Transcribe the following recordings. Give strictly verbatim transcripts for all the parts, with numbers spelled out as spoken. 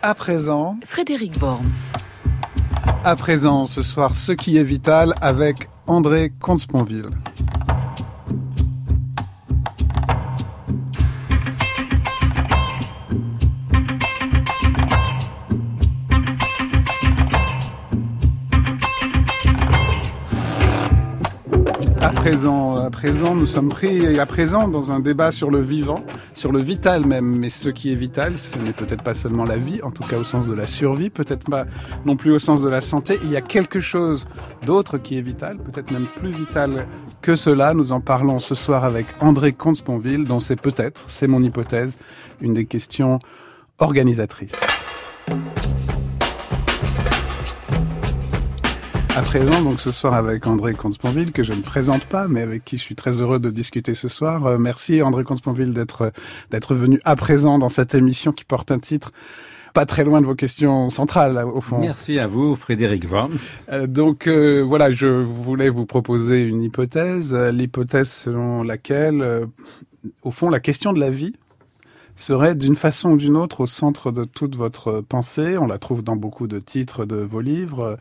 À présent, Frédéric Worms. À présent, ce soir, Ce qui est vital avec André Comte-Sponville. À présent, à présent, nous sommes pris à présent dans un débat sur le vivant, sur le vital même. Mais ce qui est vital, ce n'est peut-être pas seulement la vie, en tout cas au sens de la survie, peut-être pas non plus au sens de la santé. Il y a quelque chose d'autre qui est vital, peut-être même plus vital que cela. Nous en parlons ce soir avec André Comte-Sponville, dont c'est peut-être, c'est mon hypothèse, une des questions organisatrices. À présent, donc ce soir avec André Comte-Sponville, que je ne présente pas, mais avec qui je suis très heureux de discuter ce soir. Euh, merci André Comte-Sponville d'être d'être venu à présent dans cette émission qui porte un titre pas très loin de vos questions centrales, au fond. Merci à vous, Frédéric Worms. Euh, donc euh, voilà, je voulais vous proposer une hypothèse, euh, l'hypothèse selon laquelle, euh, au fond, la question de la vie serait d'une façon ou d'une autre au centre de toute votre pensée. On la trouve dans beaucoup de titres de vos livres.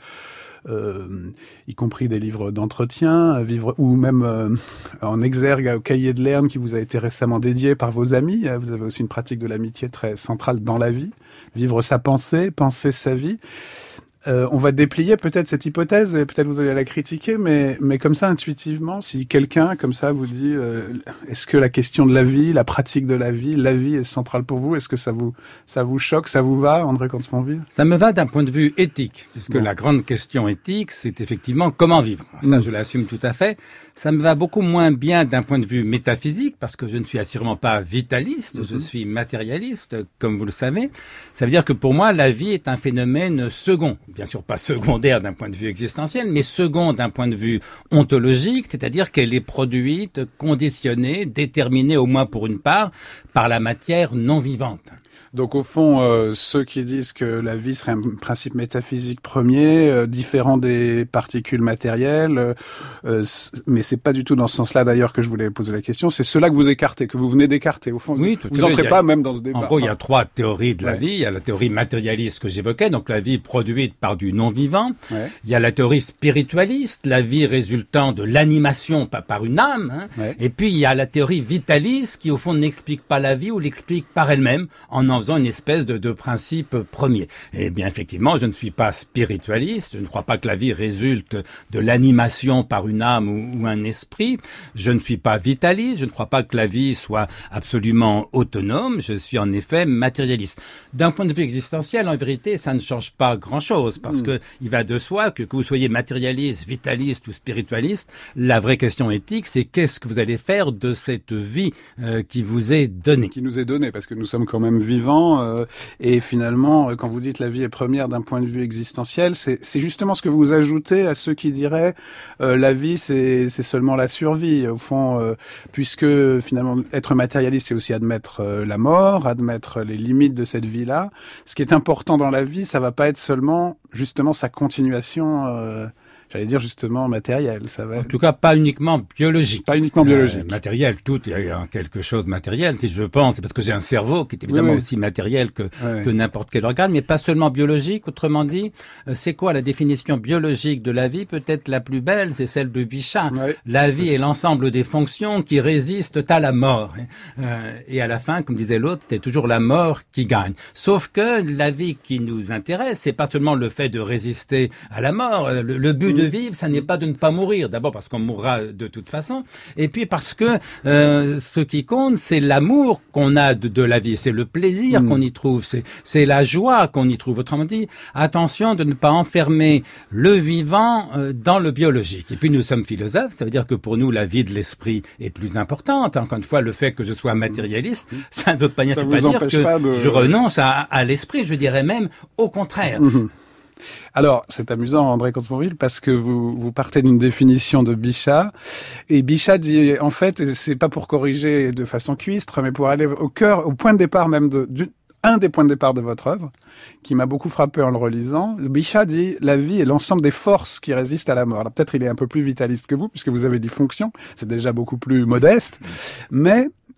Euh, y compris des livres d'entretien, vivre ou même euh, en exergue au cahier de Lerne qui vous a été récemment dédié par vos amis. Vous avez aussi une pratique de l'amitié très centrale dans la vie. Vivre sa pensée, penser sa vie. Euh, on va déplier peut-être cette hypothèse et peut-être vous allez la critiquer, mais mais comme ça intuitivement, si quelqu'un comme ça vous dit, euh, est-ce que la question de la vie, la pratique de la vie, la vie est centrale pour vous? Est-ce que ça vous ça vous choque, ça vous va, André Comte-Sponville? Ça me va d'un point de vue éthique, puisque bon. La grande question éthique, c'est effectivement comment vivre. Ça, mmh. je l'assume tout à fait. Ça me va beaucoup moins bien d'un point de vue métaphysique, parce que je ne suis assurément pas vitaliste, mmh. je suis matérialiste, comme vous le savez. Ça veut dire que pour moi, la vie est un phénomène second. Bien sûr pas secondaire d'un point de vue existentiel, mais second d'un point de vue ontologique, c'est-à-dire qu'elle est produite, conditionnée, déterminée au moins pour une part, par la matière non vivante. Donc au fond, euh, ceux qui disent que la vie serait un principe métaphysique premier, euh, différent des particules matérielles, euh, euh, mais c'est pas du tout dans ce sens-là d'ailleurs que je voulais poser la question. C'est cela que vous écartez, que vous venez d'écarter. Au fond, oui, vous n'entrez pas même dans ce débat. En gros, il y a trois théories de la ouais. vie. Il y a la théorie matérialiste que j'évoquais, donc la vie produite par du non-vivant. Ouais. Il y a la théorie spiritualiste, la vie résultant de l'animation pas par une âme. Hein. Ouais. Et puis il y a la théorie vitaliste qui au fond n'explique pas la vie ou l'explique par elle-même en en faisant une espèce de, de principe premier. Eh bien, effectivement, je ne suis pas spiritualiste. Je ne crois pas que la vie résulte de l'animation par une âme ou, ou un esprit. Je ne suis pas vitaliste. Je ne crois pas que la vie soit absolument autonome. Je suis en effet matérialiste. D'un point de vue existentiel, en vérité, ça ne change pas grand-chose parce mmh. que il va de soi que que vous soyez matérialiste, vitaliste ou spiritualiste, la vraie question éthique, c'est qu'est-ce que vous allez faire de cette vie euh, qui vous est donnée. Qui nous est donnée, parce que nous sommes quand même vivants. Euh, et finalement, quand vous dites la vie est première d'un point de vue existentiel, c'est, c'est justement ce que vous ajoutez à ceux qui diraient euh, la vie c'est, c'est seulement la survie. Au fond, euh, puisque finalement être matérialiste, c'est aussi admettre euh, la mort, admettre les limites de cette vie-là. Ce qui est important dans la vie, ça va pas être seulement justement sa continuation. Euh, J'allais dire justement matériel, ça va. En tout cas, pas uniquement biologique. Pas uniquement biologique. Euh, matériel, tout, il y a quelque chose de matériel. Si je pense, c'est parce que j'ai un cerveau qui est évidemment oui, oui. aussi matériel que, oui. que n'importe quel organe, mais pas seulement biologique. Autrement dit, c'est quoi la définition biologique de la vie? Peut-être la plus belle, c'est celle de Bichat. Oui, la vie est, est l'ensemble des fonctions qui résistent à la mort. Euh, et à la fin, comme disait l'autre, c'était toujours la mort qui gagne. Sauf que la vie qui nous intéresse, c'est pas seulement le fait de résister à la mort. Le, le but de de vivre, ça n'est pas de ne pas mourir. D'abord parce qu'on mourra de toute façon, et puis parce que euh, ce qui compte, c'est l'amour qu'on a de, de la vie, c'est le plaisir mmh. qu'on y trouve, c'est, c'est la joie qu'on y trouve. Autrement dit, attention de ne pas enfermer le vivant euh, dans le biologique. Et puis nous sommes philosophes, ça veut dire que pour nous, la vie de l'esprit est plus importante. Encore une fois, le fait que je sois matérialiste, mmh. ça ne veut pas, ça pas dire que pas de... je renonce à, à l'esprit, je dirais même au contraire. Mmh. Alors, c'est amusant, André Comte-Sponville, parce que vous, vous partez d'une définition de Bichat, et Bichat dit, en fait, c'est pas pour corriger de façon cuistre, mais pour aller au cœur, au point de départ même de, du, un des points de départ de votre œuvre, qui m'a beaucoup frappé en le relisant. Bichat dit, la vie est l'ensemble des forces qui résistent à la mort. Alors peut-être il est un peu plus vitaliste que vous, puisque vous avez dit fonction, c'est déjà beaucoup plus modeste, mais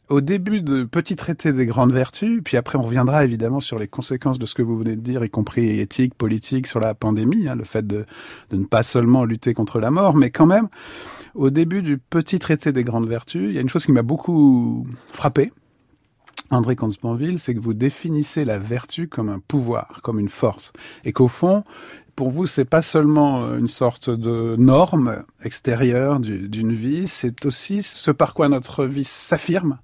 au début de Petit traité des grandes vertus, puis après on reviendra évidemment sur les conséquences de ce que vous venez de dire, y compris éthique, politique, sur la pandémie, hein, le fait de, de ne pas seulement lutter contre la mort, mais quand même, au début du Petit traité des grandes vertus, il y a une chose qui m'a beaucoup frappé, André Comte-Sponville, c'est que vous définissez la vertu comme un pouvoir, comme une force, et qu'au fond, pour vous, c'est pas seulement une sorte de norme extérieure du, d'une vie, c'est aussi ce par quoi notre vie s'affirme,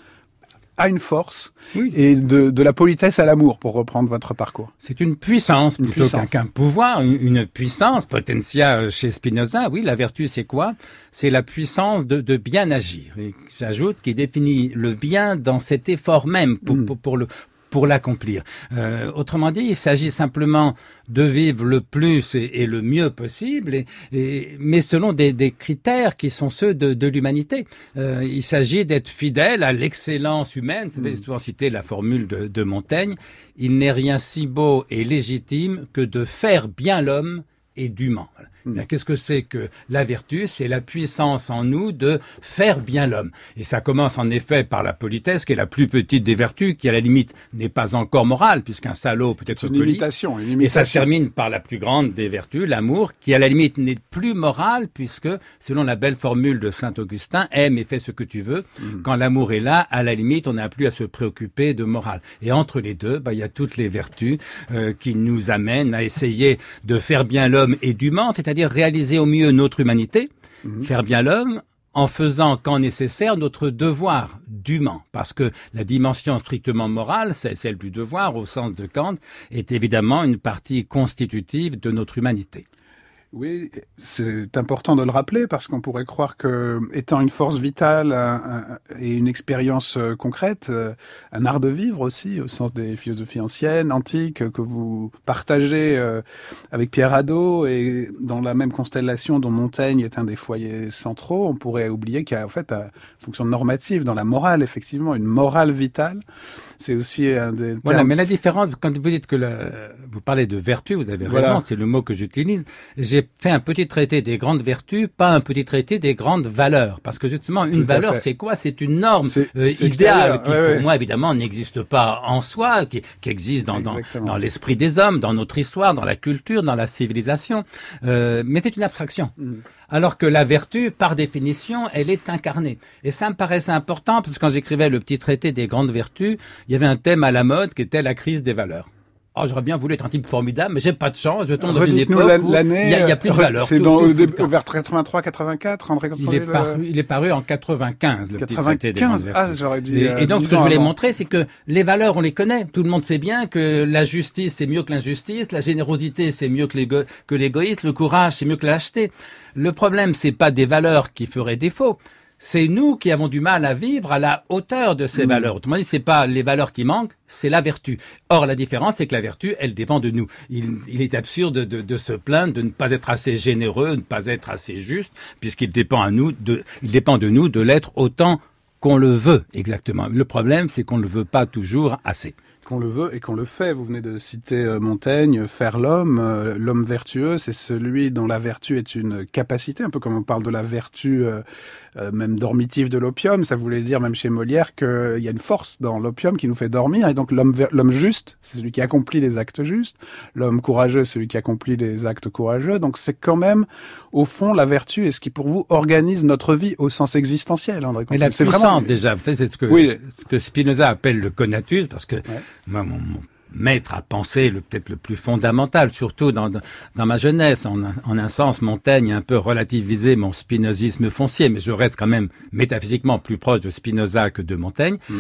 a une force, oui. et de, de la politesse à l'amour, pour reprendre votre parcours. C'est une puissance une plutôt puissance. qu'un pouvoir, une, une puissance, potentia chez Spinoza. Oui, la vertu, c'est quoi? C'est la puissance de, de bien agir. Et j'ajoute qu'il définit le bien dans cet effort même pour, mm. pour, pour le pour l'accomplir. Euh, autrement dit, il s'agit simplement de vivre le plus et, et le mieux possible, et, et, mais selon des, des critères qui sont ceux de, de l'humanité. Euh, il s'agit d'être fidèle à l'excellence humaine. Vous avez souvent cité la formule de, de Montaigne. Il n'est rien si beau et légitime que de faire bien l'homme et dûment. Voilà. Mmh. Qu'est-ce que c'est que la vertu? C'est la puissance en nous de faire bien l'homme. Et ça commence en effet par la politesse, qui est la plus petite des vertus, qui à la limite n'est pas encore morale, puisqu'un salaud peut être une poli. Imitation, une imitation. Et ça se termine par la plus grande des vertus, l'amour, qui à la limite n'est plus morale, puisque selon la belle formule de Saint Augustin, aime et fais ce que tu veux. Mmh. Quand l'amour est là, à la limite, on n'a plus à se préoccuper de morale. Et entre les deux, bah, il y a toutes les vertus euh, qui nous amènent à essayer de faire bien l'homme et dûment, c'est-à-dire c'est-à-dire réaliser au mieux notre humanité, mmh. faire bien l'homme, en faisant quand nécessaire notre devoir dûment. Parce que la dimension strictement morale, c'est celle du devoir au sens de Kant, est évidemment une partie constitutive de notre humanité. Oui, c'est important de le rappeler parce qu'on pourrait croire que, étant une force vitale un, un, et une expérience euh, concrète, euh, un art de vivre aussi, au sens des philosophies anciennes, antiques, que vous partagez euh, avec Pierre Hadot et dans la même constellation dont Montaigne est un des foyers centraux, on pourrait oublier qu'il y a en fait une fonction normative dans la morale, effectivement, une morale vitale. C'est aussi un des termes... Voilà, mais la différence, quand vous dites que la, vous parlez de vertu, vous avez raison, voilà. C'est le mot que j'utilise. J'ai fait un petit traité des grandes vertus, pas un petit traité des grandes valeurs. Parce que justement, une Tout valeur, c'est quoi? C'est une norme c'est, euh, c'est idéale qui, ouais, pour ouais. moi, évidemment, n'existe pas en soi, qui, qui existe dans, dans, dans l'esprit des hommes, dans notre histoire, dans la culture, dans la civilisation. Euh, mais c'est une abstraction. Mm. Alors que la vertu, par définition, elle est incarnée. Et ça me paraissait important, parce que quand j'écrivais le petit traité des grandes vertus, il y avait un thème à la mode qui était la crise des valeurs. Oh, j'aurais bien voulu être un type formidable, mais j'ai pas de chance. Je tombe dans une époque où il y, a, il y a plus de valeur. C'est tout, dans, tout, tout, vers quatre-vingt-trois quatre-vingt-quatre, André il est, paru, il est paru en quatre-vingt-quinze, le quatre-vingt-quinze, petit traité des grandes vertus. Ah, j'aurais dit. Et, et donc, ce que je voulais avant. montrer, c'est que les valeurs, on les connaît. Tout le monde sait bien que la justice, c'est mieux que l'injustice, la générosité, c'est mieux que, l'égo, que l'égoïsme, le courage, c'est mieux que la lâcheté. Le problème, c'est pas des valeurs qui feraient défaut. C'est nous qui avons du mal à vivre à la hauteur de ces mmh. valeurs. Autrement dit, c'est pas les valeurs qui manquent, c'est la vertu. Or, la différence, c'est que la vertu, elle dépend de nous. Il, il est absurde de, de, de se plaindre de ne pas être assez généreux, de ne pas être assez juste, puisqu'il dépend à nous de, il dépend de nous de l'être autant qu'on le veut, exactement. Le problème, c'est qu'on ne le veut pas toujours assez. Qu'on le veut et qu'on le fait. Vous venez de citer euh, Montaigne, faire l'homme. Euh, l'homme vertueux, c'est celui dont la vertu est une capacité, un peu comme on parle de la vertu euh, euh, même dormitive de l'opium. Ça voulait dire, même chez Molière, qu'il y a une force dans l'opium qui nous fait dormir. Et donc l'homme, ver- l'homme juste, c'est celui qui accomplit les actes justes. L'homme courageux, c'est celui qui accomplit les actes courageux. Donc c'est quand même, au fond, la vertu est ce qui, pour vous, organise notre vie au sens existentiel. André Mais la c'est puissance, vraiment... déjà, c'est ce que, oui. ce que Spinoza appelle le conatus, parce que... Ouais. Moi, mon, mon maître à penser, le, peut-être le plus fondamental, surtout dans, dans ma jeunesse. En, en un sens, Montaigne a un peu relativisé mon spinozisme foncier, mais je reste quand même métaphysiquement plus proche de Spinoza que de Montaigne. Mmh.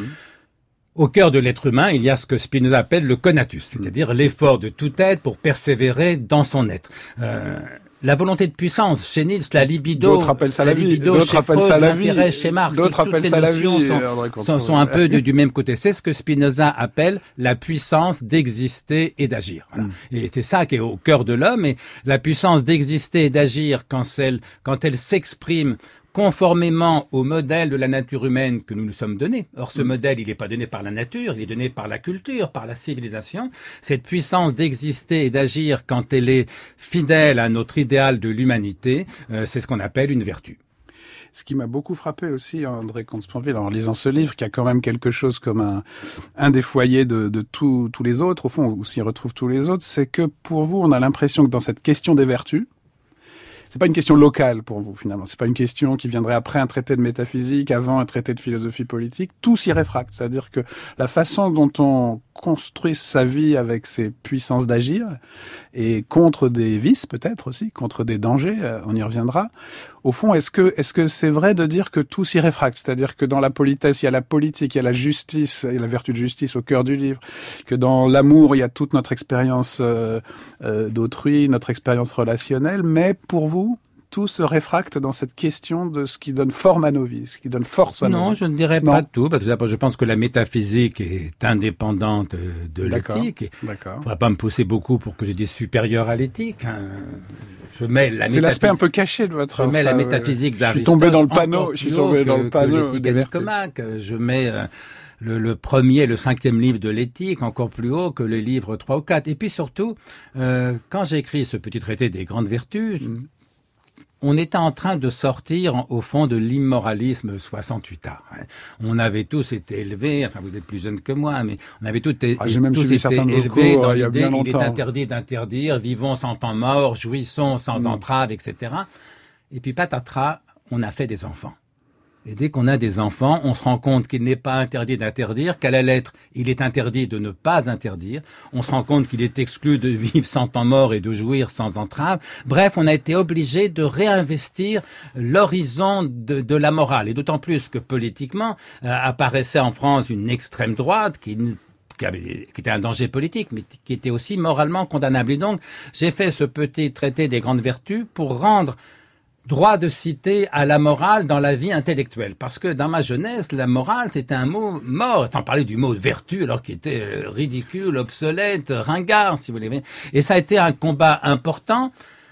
Au cœur de l'être humain, il y a ce que Spinoza appelle le conatus, c'est-à-dire mmh. l'effort de tout être pour persévérer dans son être. Euh, La volonté de puissance, chez Nietzsche, la libido, d'autres appellent ça la, la vie, d'autres appellent ça la vie, l'intérêt chez Marx, d'autres appellent ça la vie, sont, sont, sont un peu de, du même côté. C'est ce que Spinoza appelle la puissance d'exister et d'agir. Voilà. Mm. Et c'est ça qui est au cœur de l'homme, et la puissance d'exister et d'agir quand elle, quand elle s'exprime conformément au modèle de la nature humaine que nous nous sommes donné. Or, ce mmh. modèle, il n'est pas donné par la nature, il est donné par la culture, par la civilisation. Cette puissance d'exister et d'agir quand elle est fidèle à notre idéal de l'humanité, euh, c'est ce qu'on appelle une vertu. Ce qui m'a beaucoup frappé aussi, André Comte-Sponville, en lisant ce livre, qui a quand même quelque chose comme un, un des foyers de, de tous tous les autres, au fond, où s'y retrouvent tous les autres, c'est que pour vous, on a l'impression que dans cette question des vertus, c'est pas une question locale pour vous, finalement. C'est pas une question qui viendrait après un traité de métaphysique, avant un traité de philosophie politique. Tout s'y réfracte. C'est-à-dire que la façon dont on construit sa vie avec ses puissances d'agir, et contre des vices, peut-être aussi, contre des dangers, on y reviendra. Au fond, est-ce que, est-ce que c'est vrai de dire que tout s'y réfracte? C'est-à-dire que dans la politesse, il y a la politique, il y a la justice, et la vertu de justice au cœur du livre. Que dans l'amour, il y a toute notre expérience euh, euh, d'autrui, notre expérience relationnelle. Mais pour vous, tout se réfracte dans cette question de ce qui donne forme à nos vies, ce qui donne force à nos vies. Non, je ne dirais non. pas tout, parce que je pense que la métaphysique est indépendante de l'éthique. D'accord. Il ne faudra pas me pousser beaucoup pour que je dise supérieur à l'éthique. Hein. Je mets la C'est l'aspect un peu caché de votre. Je mets ça, la métaphysique d'Aristote. Je suis tombé dans le panneau. Je suis tombé que, dans le panneau. Que l'éthique à Nicomaque. Je mets euh, le, le premier, le cinquième livre de l'éthique encore plus haut que les livres trois ou quatre. Et puis surtout, euh, quand j'ai écrit ce petit traité des grandes vertus. Mm. On était en train de sortir, au fond, de l'immoralisme soixante-huit A. On avait tous été élevés, enfin vous êtes plus jeune que moi, mais on avait tous, ah, j'ai même tous été élevés dans il y a bien l'idée, il est longtemps. interdit d'interdire, vivons sans temps mort, jouissons sans mmh. entrave, et cetera. Et puis patatras, on a fait des enfants. Et dès qu'on a des enfants, on se rend compte qu'il n'est pas interdit d'interdire, qu'à la lettre, il est interdit de ne pas interdire. On se rend compte qu'il est exclu de vivre sans temps mort et de jouir sans entrave. Bref, on a été obligé de réinvestir l'horizon de, de la morale. Et d'autant plus que politiquement, euh, apparaissait en France une extrême droite qui... Qui, avait, qui était un danger politique, mais qui était aussi moralement condamnable. Et donc, j'ai fait ce petit traité des grandes vertus pour rendre droit de citer à la morale dans la vie intellectuelle. Parce que dans ma jeunesse, la morale, c'était un mot mort. T'en parlais du mot vertu, alors qu'il était ridicule, obsolète, ringard, si vous voulez. Et ça a été un combat important.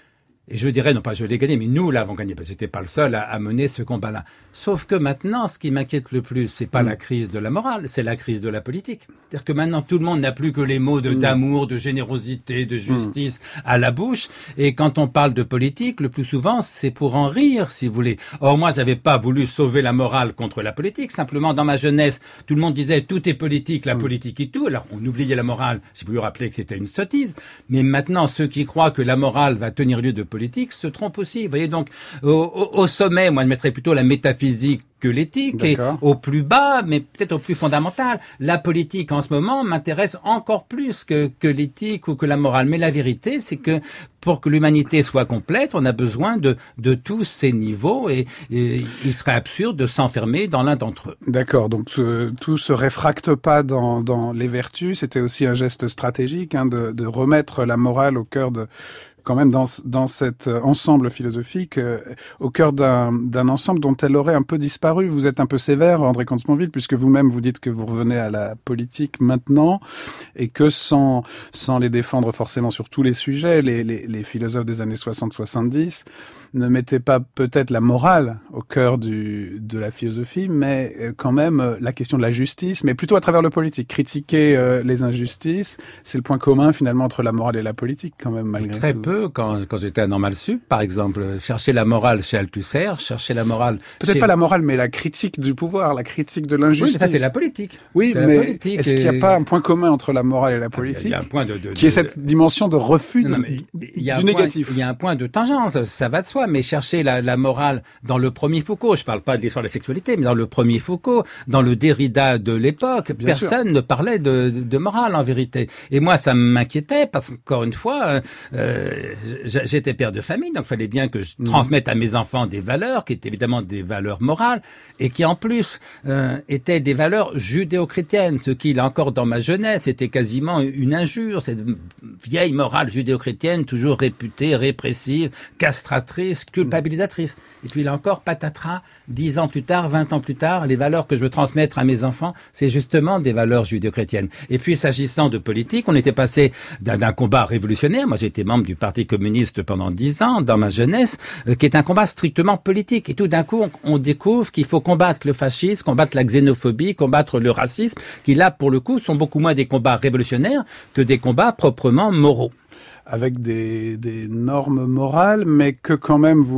Et je dirais, non pas je l'ai gagné, mais nous l'avons gagné, parce que j'étais pas le seul à, à mener ce combat-là. Sauf que maintenant, ce qui m'inquiète le plus, c'est pas mmh. la crise de la morale, c'est la crise de la politique. C'est-à-dire que maintenant, tout le monde n'a plus que les mots de, mmh. d'amour, de générosité, de justice mmh. à la bouche. Et quand on parle de politique, le plus souvent, c'est pour en rire, si vous voulez. Or, moi, j'avais pas voulu sauver la morale contre la politique. Simplement, dans ma jeunesse, tout le monde disait, tout est politique, la mmh. politique est tout. Alors, on oubliait la morale, si vous lui rappelez que c'était une sottise. Mais maintenant, ceux qui croient que la morale va tenir lieu de politique se trompe aussi. Vous voyez, donc, au, au, au sommet, moi, je mettrais plutôt la métaphysique que l'éthique, D'accord. et au plus bas, mais peut-être au plus fondamental. La politique, en ce moment, m'intéresse encore plus que, que l'éthique ou que la morale. Mais la vérité, c'est que pour que l'humanité soit complète, on a besoin de, de tous ces niveaux, et, et il serait absurde de s'enfermer dans l'un d'entre eux. D'accord, donc euh, tout se réfracte pas dans, dans les vertus. C'était aussi un geste stratégique, hein, de, de remettre la morale au cœur de... quand même dans dans cet ensemble philosophique, euh, au cœur d'un d'un ensemble dont elle aurait un peu disparu. Vous êtes un peu sévère, André Comte-Sponville, puisque vous-même vous dites que vous revenez à la politique maintenant, et que sans sans les défendre forcément sur tous les sujets, les les, les philosophes des années soixante soixante-dix ne mettaient pas peut-être la morale au cœur du de la philosophie, mais quand même la question de la justice, mais plutôt à travers le politique. Critiquer euh, les injustices, c'est le point commun finalement entre la morale et la politique, quand même, malgré Très tout. peu, quand, quand j'étais à Normal Sup, par exemple, chercher la morale chez Althusser, chercher la morale... Peut-être chez... pas la morale, mais la critique du pouvoir, la critique de l'injustice. Oui, ça c'est la politique. Oui, c'est mais politique est-ce et... qu'il n'y a pas un point commun entre la morale et la politique? Il y a un point de... de, de qui est cette dimension de refus non, non, de, il y a du un négatif. Point, il y a un point de tangence, ça va de soi, mais chercher la, la morale dans le premier Foucault, je parle pas de l'histoire de la sexualité, mais dans le premier Foucault, dans le Derrida de l'époque, Bien personne sûr. ne parlait de, de, de morale en vérité. Et moi, ça m'inquiétait parce qu'encore une fois, euh, j'étais père de famille, donc il fallait bien que je transmette à mes enfants des valeurs, qui étaient évidemment des valeurs morales, et qui en plus euh, étaient des valeurs judéo-chrétiennes, ce qui, là encore, dans ma jeunesse, était quasiment une injure, cette vieille morale judéo-chrétienne, toujours réputée répressive, castratrice, culpabilisatrice. Et puis là encore, patatras, dix ans plus tard, vingt ans plus tard, les valeurs que je veux transmettre à mes enfants, c'est justement des valeurs judéo-chrétiennes. Et puis, s'agissant de politique, on était passé d'un, d'un combat révolutionnaire. Moi, j'ai été membre du Parti communiste pendant dix ans, dans ma jeunesse, euh, qui est un combat strictement politique. Et tout d'un coup, on, on découvre qu'il faut combattre le fascisme, combattre la xénophobie, combattre le racisme, qui là, pour le coup, sont beaucoup moins des combats révolutionnaires que des combats proprement moraux. Avec des, des normes morales, mais que quand même vous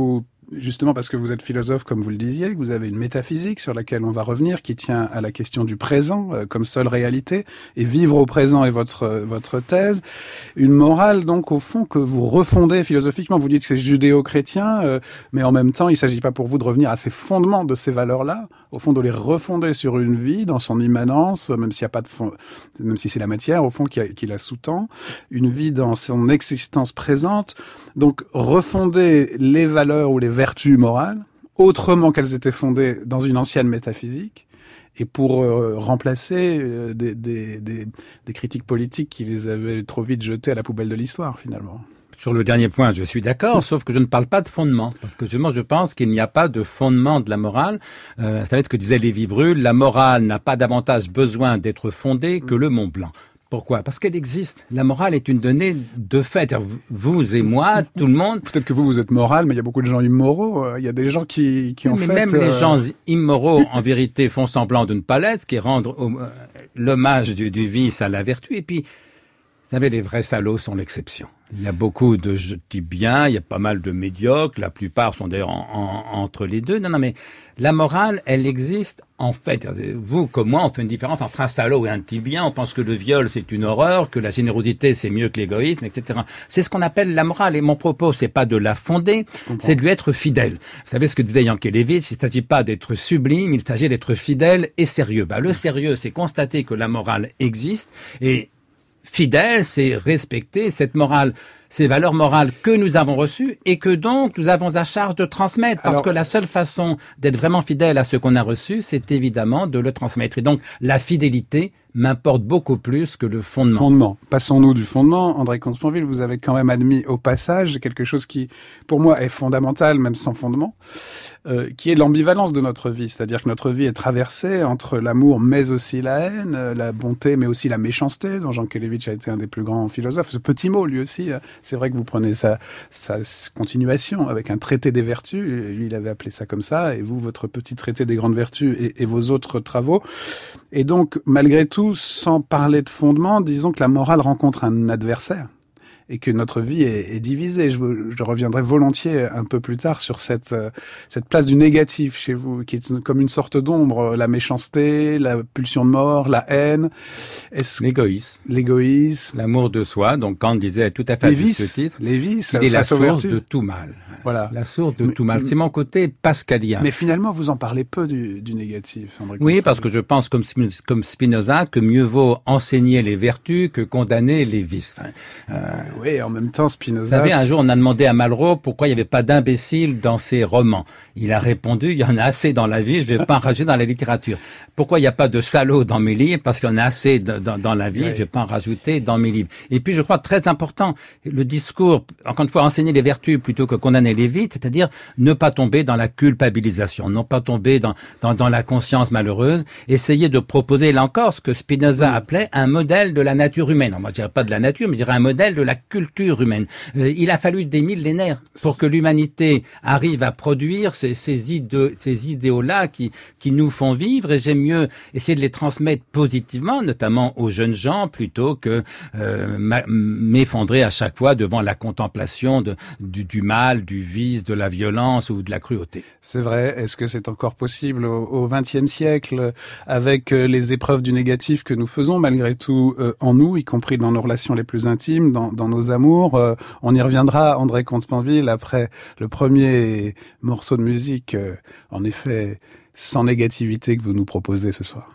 justement parce que vous êtes philosophe, comme vous le disiez, que vous avez une métaphysique sur laquelle on va revenir, qui tient à la question du présent euh, comme seule réalité, et vivre au présent est votre euh, votre thèse. Une morale, donc, au fond, que vous refondez philosophiquement. Vous dites que c'est judéo-chrétien, euh, mais en même temps, il ne s'agit pas pour vous de revenir à ces fondements de ces valeurs-là, au fond, de les refonder sur une vie, dans son immanence, même s'il y a pas de fond, même si c'est la matière, au fond, qui, a, qui la sous-tend, une vie dans son existence présente. Donc, refonder les valeurs ou les vertus morales, autrement qu'elles étaient fondées dans une ancienne métaphysique, et pour euh, remplacer euh, des, des, des, des critiques politiques qui les avaient trop vite jetées à la poubelle de l'histoire, finalement. Sur le dernier point, je suis d'accord, sauf que je ne parle pas de fondement. Parce que justement, je pense qu'il n'y a pas de fondement de la morale. Euh, ça va être ce que disait Lévi-Bruhl, la morale n'a pas davantage besoin d'être fondée que le Mont Blanc. Pourquoi? Parce qu'elle existe. La morale est une donnée de fait. Vous et moi, tout le monde. Peut-être que vous, vous êtes moral, mais il y a beaucoup de gens immoraux. Il y a des gens qui, qui oui, en mais fait... même euh... les gens immoraux, en vérité, font semblant de ne pas l'être, ce qui est rendre euh, l'hommage du, du vice à la vertu. Et puis, vous savez, les vrais salauds sont l'exception. Il y a beaucoup de je dis bien, il y a pas mal de médiocres, la plupart sont d'ailleurs en, en, entre les deux. Non, non, mais la morale, elle existe en fait. Vous, comme moi, on fait une différence entre un salaud et un tibien. On pense que le viol, c'est une horreur, que la générosité, c'est mieux que l'égoïsme, et cetera. C'est ce qu'on appelle la morale. Et mon propos, c'est pas de la fonder, c'est de lui être fidèle. Vous savez ce que disait Yankelevitch, il ne s'agit pas d'être sublime, il s'agit d'être fidèle et sérieux. Bah, le sérieux, c'est constater que la morale existe et fidèle, c'est respecter cette morale, ces valeurs morales que nous avons reçues et que donc nous avons à charge de transmettre. Parce Alors, que la seule façon d'être vraiment fidèle à ce qu'on a reçu, c'est évidemment de le transmettre. Et donc, la fidélité m'importe beaucoup plus que le fondement. Fondement. Passons-nous du fondement. André Comte-Sponville, vous avez quand même admis au passage quelque chose qui, pour moi, est fondamental, même sans fondement, euh, qui est l'ambivalence de notre vie. C'est-à-dire que notre vie est traversée entre l'amour, mais aussi la haine, la bonté, mais aussi la méchanceté, dont Yankelevitch a été un des plus grands philosophes. Ce petit mot, lui aussi, c'est vrai que vous prenez sa, sa continuation avec un traité des vertus. Lui, il avait appelé ça comme ça, et vous, votre petit traité des grandes vertus et, et vos autres travaux. Et donc, malgré tout, sans parler de fondement, disons que la morale rencontre un adversaire et que notre vie est, est divisée. Je, je reviendrai volontiers un peu plus tard sur cette, euh, cette place du négatif chez vous, qui est une, comme une sorte d'ombre, la méchanceté, la pulsion de mort, la haine. Est-ce... L'égoïsme. L'égoïsme. L'amour de soi. Donc Kant disait tout à fait les à ce titre. Les vices. Il est la source de tout mal. Voilà. La source de mais, tout mal. C'est mon côté pascalien. Mais finalement, vous en parlez peu du, du négatif, André. Oui, parce que je pense, comme, comme Spinoza, que mieux vaut enseigner les vertus que condamner les vices. Enfin, euh, oui, en même temps, Spinoza... Vous savez, un jour, on a demandé à Malraux pourquoi il n'y avait pas d'imbéciles dans ses romans. Il a répondu, il y en a assez dans la vie, je ne vais pas en rajouter dans la littérature. Pourquoi il n'y a pas de salauds dans mes livres? Parce qu'il y en a assez dans, dans, dans la vie, oui. Je ne vais pas en rajouter dans mes livres. Et puis, je crois très important, le discours, encore une fois, enseigner les vertus plutôt que condamner les vices, c'est-à-dire ne pas tomber dans la culpabilisation, ne pas tomber dans, dans, dans la conscience malheureuse, essayer de proposer, là encore, ce que Spinoza oui. appelait un modèle de la nature humaine. Non, moi, je dirais pas de la nature, mais je dirais un modèle de la culture humaine. Euh, il a fallu des millénaires pour que l'humanité arrive à produire ces, ces, idées, ces idéaux-là qui, qui nous font vivre, et j'aime mieux essayer de les transmettre positivement, notamment aux jeunes gens, plutôt que euh, m'effondrer à chaque fois devant la contemplation de, du, du mal, du vice, de la violence ou de la cruauté. C'est vrai. Est-ce que c'est encore possible au vingtième siècle, avec les épreuves du négatif que nous faisons malgré tout euh, en nous, y compris dans nos relations les plus intimes, dans, dans nos amours? Euh, on y reviendra, André Comte-Sponville, après le premier morceau de musique, euh, en effet, sans négativité que vous nous proposez ce soir.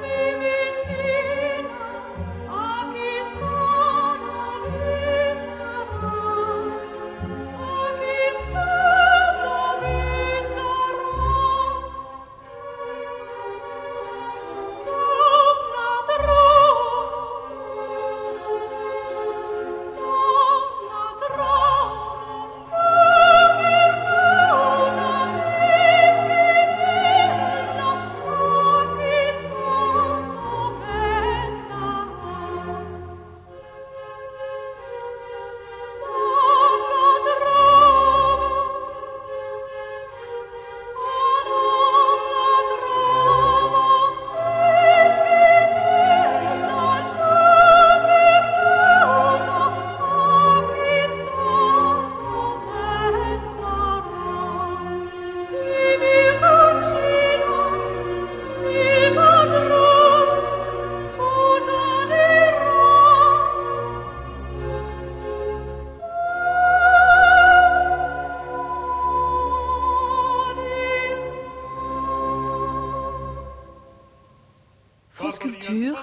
Sono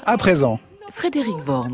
À présent. Frédéric Worms.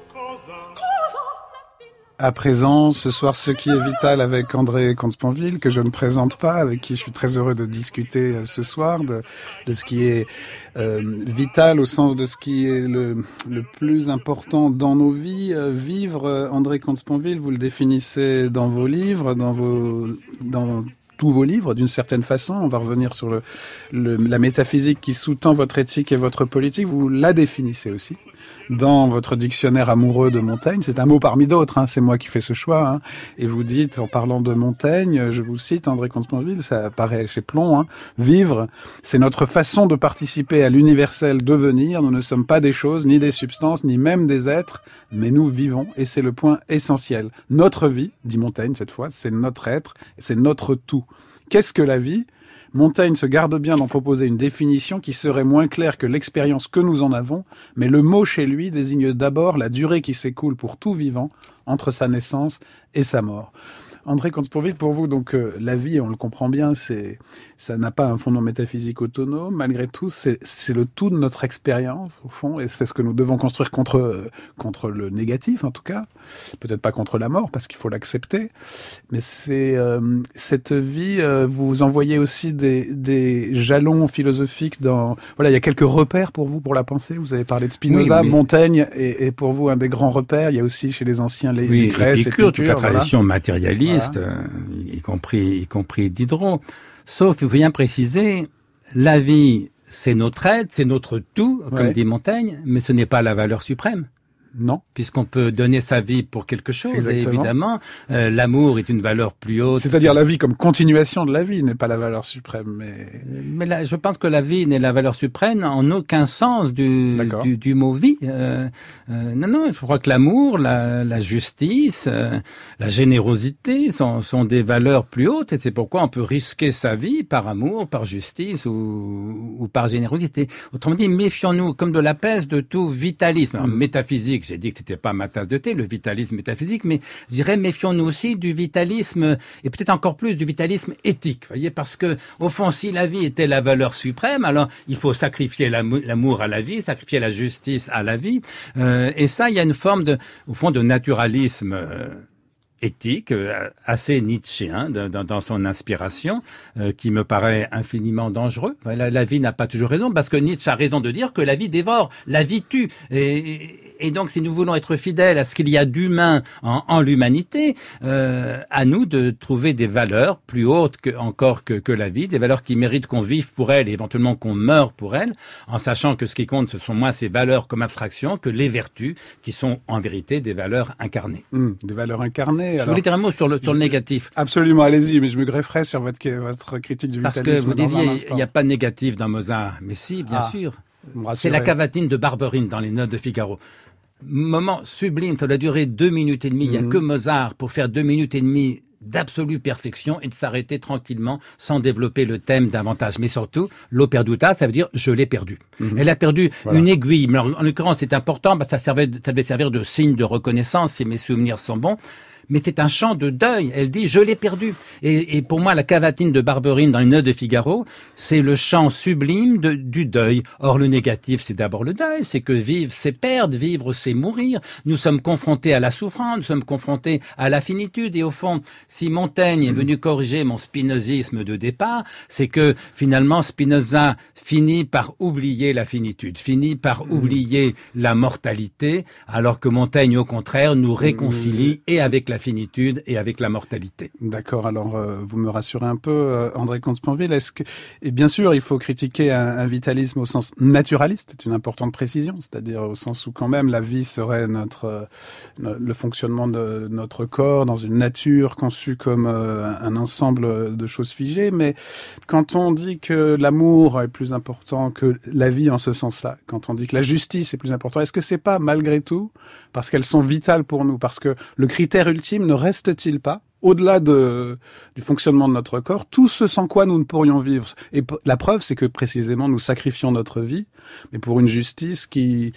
À présent, ce soir, ce qui est vital avec André Comte-Sponville, que je ne présente pas, avec qui je suis très heureux de discuter ce soir, de, de ce qui est euh, vital au sens de ce qui est le, le plus important dans nos vies. Euh, vivre, euh, André Comte-Sponville, vous le définissez dans vos livres, dans vos... dans tous vos livres, d'une certaine façon. On va revenir sur le, le, la métaphysique qui sous-tend votre éthique et votre politique. Vous la définissez aussi dans votre dictionnaire amoureux de Montaigne. C'est un mot parmi d'autres, hein, c'est moi qui fais ce choix. Hein. Et vous dites, en parlant de Montaigne, je vous cite, André Comte-Sponville, ça apparaît chez Plomb, hein, vivre, c'est notre façon de participer à l'universel devenir. Nous ne sommes pas des choses, ni des substances, ni même des êtres, mais nous vivons, et c'est le point essentiel. Notre vie, dit Montaigne cette fois, c'est notre être, c'est notre tout. Qu'est-ce que la vie ? Montaigne se garde bien d'en proposer une définition qui serait moins claire que l'expérience que nous en avons, mais le mot chez lui désigne d'abord la durée qui s'écoule pour tout vivant entre sa naissance et sa mort. André Comte-Sponville, pour vous, donc euh, la vie, on le comprend bien, c'est ça n'a pas un fondement métaphysique autonome. Malgré tout, c'est c'est le tout de notre expérience au fond, et c'est ce que nous devons construire contre euh, contre le négatif, en tout cas. Peut-être pas contre la mort, parce qu'il faut l'accepter. Mais c'est euh, cette vie. Euh, vous envoyez aussi des des jalons philosophiques dans. Voilà, il y a quelques repères pour vous pour la pensée. Vous avez parlé de Spinoza, oui, mais... Montaigne, et, et pour vous un des grands repères. Il y a aussi chez les anciens les, oui, les Grèce, Épicure, toute la tradition voilà. matérialiste, voilà. euh, y compris y compris Diderot. Sauf, il faut bien préciser, la vie, c'est notre aide, c'est notre tout, comme ouais. dit Montaigne, mais ce n'est pas la valeur suprême. Non. Puisqu'on peut donner sa vie pour quelque chose, exactement. Et évidemment, euh, l'amour est une valeur plus haute. C'est-à-dire la vie comme continuation de la vie n'est pas la valeur suprême, mais... Mais là, je pense que la vie n'est la valeur suprême en aucun sens du, du, du mot vie. Euh, euh, non, non, je crois que l'amour, la, la justice, euh, la générosité sont, sont des valeurs plus hautes, et c'est pourquoi on peut risquer sa vie par amour, par justice ou, ou par générosité. Autrement dit, méfions-nous, comme de la peste, de tout vitalisme. Alors, métaphysique, j'ai dit que c'était pas ma tasse de thé, le vitalisme métaphysique, mais je dirais méfions-nous aussi du vitalisme, et peut-être encore plus du vitalisme éthique, voyez, parce que, au fond, si la vie était la valeur suprême, alors il faut sacrifier l'amour à la vie, sacrifier la justice à la vie, euh, et ça, il y a une forme de, au fond, de naturalisme euh, éthique, euh, assez nietzschéen dans, dans son inspiration, euh, qui me paraît infiniment dangereux. La, la vie n'a pas toujours raison, parce que Nietzsche a raison de dire que la vie dévore, la vie tue. Et, et donc, si nous voulons être fidèles à ce qu'il y a d'humain en, en l'humanité, euh, à nous de trouver des valeurs plus hautes que, encore que, que la vie, des valeurs qui méritent qu'on vive pour elles et éventuellement qu'on meure pour elles, en sachant que ce qui compte, ce sont moins ces valeurs comme abstraction que les vertus, qui sont en vérité des valeurs incarnées. Mmh, des valeurs incarnées. Je voulais dire un mot sur le, sur le négatif. Absolument, allez-y, mais je me grefferai sur votre, votre critique du vitalisme. Parce que vous disiez, il n'y a pas de négatif dans Mozart. Mais si, bien ah, sûr. C'est la cavatine de Barberine dans les Notes de Figaro. Moment sublime, ça doit durer deux minutes et demie. Il n'y a mm-hmm. que Mozart pour faire deux minutes et demie d'absolue perfection et de s'arrêter tranquillement sans développer le thème davantage. Mais surtout, l'eau perduta, ça veut dire je l'ai perdu. Mmh. Elle a perdu voilà. une aiguille. Mais en l'occurrence, c'est important parce que ça, servait, ça devait servir de signe de reconnaissance si mes souvenirs sont bons. Mais c'est un chant de deuil. Elle dit « je l'ai perdu ». Et, et pour moi, la cavatine de Barberine dans les Notes de Figaro, c'est le chant sublime de, du deuil. Or, le négatif, c'est d'abord le deuil. C'est que vivre, c'est perdre. Vivre, c'est mourir. Nous sommes confrontés à la souffrance. Nous sommes confrontés à la finitude. Et au fond, si Montaigne est venu corriger mon spinozisme de départ, c'est que finalement, Spinoza finit par oublier la finitude, finit par oublier la mortalité, alors que Montaigne, au contraire, nous réconcilie et avec la la finitude et avec la mortalité. D'accord, alors euh, vous me rassurez un peu, euh, André Comte-Sponville. Est-ce que, et bien sûr, il faut critiquer un, un vitalisme au sens naturaliste, c'est une importante précision, c'est-à-dire au sens où quand même la vie serait notre, euh, le fonctionnement de notre corps dans une nature conçue comme euh, un ensemble de choses figées, mais quand on dit que l'amour est plus important que la vie en ce sens-là, quand on dit que la justice est plus importante, est-ce que c'est pas malgré tout parce qu'elles sont vitales pour nous, parce que le critère ultime ne reste-t-il pas, au-delà de, du fonctionnement de notre corps, tout ce sans quoi nous ne pourrions vivre. Et la preuve, c'est que précisément nous sacrifions notre vie, mais pour une justice qui,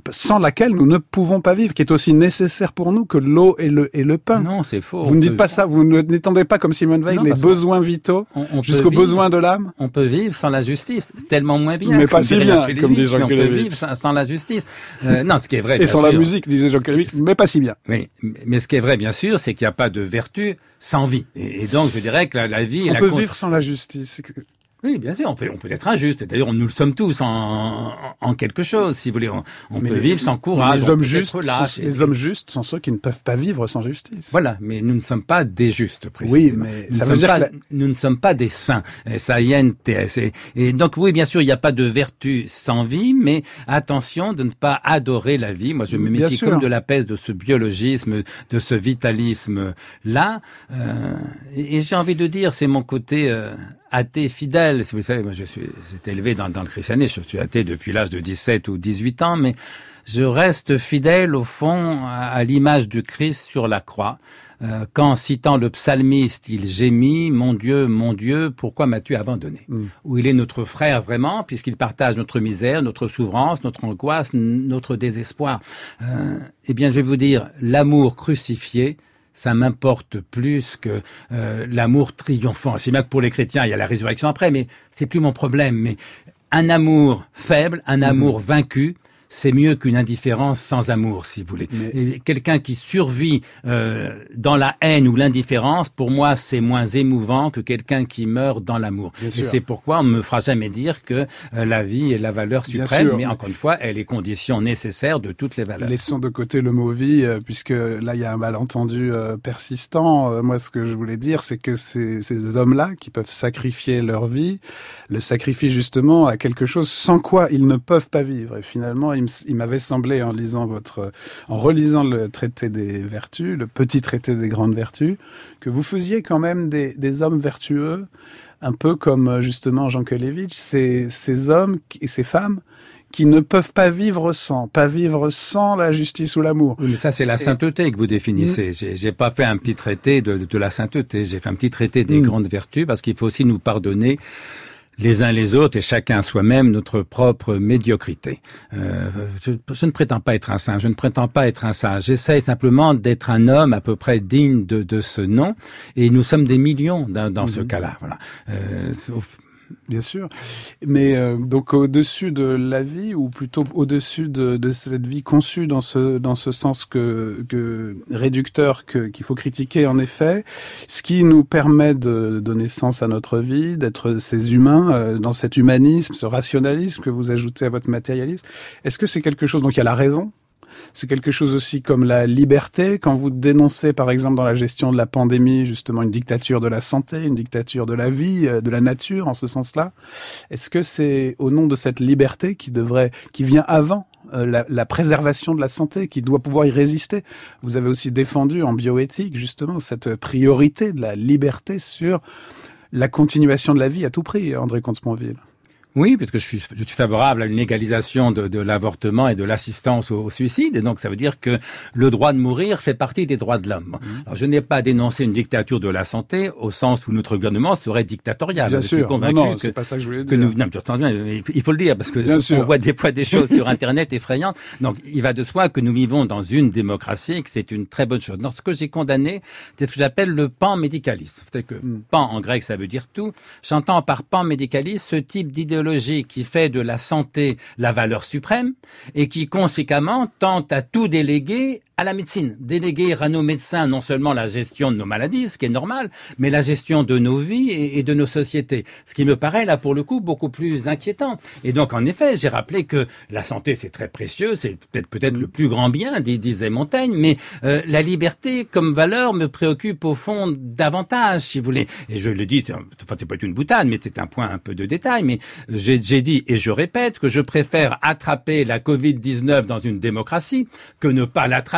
sans laquelle nous ne pouvons pas vivre, qui est aussi nécessaire pour nous que l'eau et le, et le pain. Non, c'est faux. Vous ne dites pas ça, vous n'étendez pas comme Simone Veil non, les besoins vitaux on, on jusqu'aux besoins de l'âme. On peut vivre sans la justice, tellement moins bien. Mais pas si bien, comme dit Jean Kelevitch. On peut vivre sans, sans la justice. Euh, non, ce qui est vrai. Et sans sûr, la musique, disait Jean Kelevitch, mais pas si bien. Oui, mais ce qui est vrai, bien sûr, c'est qu'il n'y a pas de vertu sans vie. Et, et donc, je dirais que la, la vie... On la peut con... vivre sans la justice. Oui, bien sûr, on peut, on peut être injuste. D'ailleurs, nous le sommes tous en, en, en quelque chose, si vous voulez. On, on peut les, vivre sans courage. Les hommes justes, sont, les hommes justes sont ceux qui ne peuvent pas vivre sans justice. Voilà, mais nous ne sommes pas des justes, précisément. Oui, mais nous ça veut dire pas, que la... nous ne sommes pas des saints. S A I N T S. Et, et donc, oui, bien sûr, il n'y a pas de vertu sans vie, mais attention de ne pas adorer la vie. Moi, je me méfie comme de la peste de ce biologisme, de ce vitalisme-là. Euh, et, et j'ai envie de dire, c'est mon côté... Euh, athée fidèle. Vous savez, moi, je suis, j'ai été élevé dans, dans le christianisme. Je suis athée depuis l'âge de dix-sept ou dix-huit ans, mais je reste fidèle, au fond, à, à l'image du Christ sur la croix. Euh, quand, citant le psalmiste, il gémit, mon Dieu, mon Dieu, pourquoi m'as-tu abandonné? Mm. Où il est notre frère vraiment, puisqu'il partage notre misère, notre souffrance, notre angoisse, notre désespoir. Euh, eh bien, je vais vous dire, l'amour crucifié, ça m'importe plus que euh, l'amour triomphant. C'est bien que pour les chrétiens, il y a la résurrection après, mais c'est plus mon problème. Mais un amour faible, un amour mmh. vaincu, c'est mieux qu'une indifférence sans amour, si vous voulez. Mais... Quelqu'un qui survit euh, dans la haine ou l'indifférence, pour moi, c'est moins émouvant que quelqu'un qui meurt dans l'amour. Bien Et sûr. C'est pourquoi on ne me fera jamais dire que euh, la vie est la valeur suprême, mais encore une fois, elle est condition nécessaire de toutes les valeurs. Laissons de côté le mot vie, euh, puisque là, il y a un malentendu euh, persistant. Euh, moi, ce que je voulais dire, c'est que ces, ces hommes-là, qui peuvent sacrifier leur vie, le sacrifient justement à quelque chose sans quoi ils ne peuvent pas vivre. Et finalement, il m'avait semblé, en lisant votre, en relisant le traité des vertus, le petit traité des grandes vertus, que vous faisiez quand même des, des hommes vertueux, un peu comme justement Jean Kelevitch, ces, ces hommes et ces femmes qui ne peuvent pas vivre sans, pas vivre sans la justice ou l'amour. Oui, mais ça, c'est la sainteté que vous définissez. J'ai, j'ai pas fait un petit traité de, de la sainteté, j'ai fait un petit traité des mmh. grandes vertus, parce qu'il faut aussi nous pardonner les uns les autres et chacun soi-même notre propre médiocrité. Euh, je, je ne prétends pas être un saint, je ne prétends pas être un saint. J'essaie simplement d'être un homme à peu près digne de, de ce nom, et nous sommes des millions dans, dans mmh. ce cas-là. Voilà. Euh, sauf... Bien sûr, mais euh, donc au-dessus de la vie, ou plutôt au-dessus de, de cette vie conçue dans ce dans ce sens que, que réducteur que, qu'il faut critiquer en effet, ce qui nous permet de donner sens à notre vie, d'être ces humains euh, dans cet humanisme, ce rationalisme que vous ajoutez à votre matérialisme. Est-ce que c'est quelque chose, donc il y a la raison? C'est quelque chose aussi comme la liberté. Quand vous dénoncez, par exemple, dans la gestion de la pandémie, justement, une dictature de la santé, une dictature de la vie, de la nature, en ce sens-là, est-ce que c'est au nom de cette liberté qui devrait, qui vient avant euh, la, la préservation de la santé, qui doit pouvoir y résister? Vous avez aussi défendu en bioéthique, justement, cette priorité de la liberté sur la continuation de la vie à tout prix, André Comte-Sponville. Oui, parce que je suis, je suis favorable à une légalisation de, de l'avortement et de l'assistance au, au suicide. Et donc, ça veut dire que le droit de mourir fait partie des droits de l'homme. Mmh. Alors, je n'ai pas dénoncé une dictature de la santé au sens où notre gouvernement serait dictatorial. Bien je sûr. suis convaincu non, non, que, c'est pas ça que je voulais dire. Que nous, non, j'entends bien, il faut le dire parce que Bien on sûr. voit des fois des choses sur Internet effrayantes. Donc, il va de soi que nous vivons dans une démocratie et que c'est une très bonne chose. Donc, ce que j'ai condamné, c'est ce que j'appelle le pan-médicalisme. C'est-à-dire que mmh. pan, en grec, ça veut dire tout. J'entends par pan-médicalisme ce type d'idéologie qui fait de la santé la valeur suprême et qui conséquemment tente à tout déléguer à la médecine. Déléguer à nos médecins non seulement la gestion de nos maladies, ce qui est normal, mais la gestion de nos vies et, et de nos sociétés. Ce qui me paraît là pour le coup beaucoup plus inquiétant. Et donc en effet, j'ai rappelé que la santé c'est très précieux, c'est peut-être peut-être le plus grand bien, disait Montaigne, mais euh, la liberté comme valeur me préoccupe au fond davantage, si vous voulez. Et je le dis, enfin c'est pas une boutade, mais c'est un point un peu de détail, mais j'ai, j'ai dit et je répète que je préfère attraper la covid dix-neuf dans une démocratie que ne pas l'attraper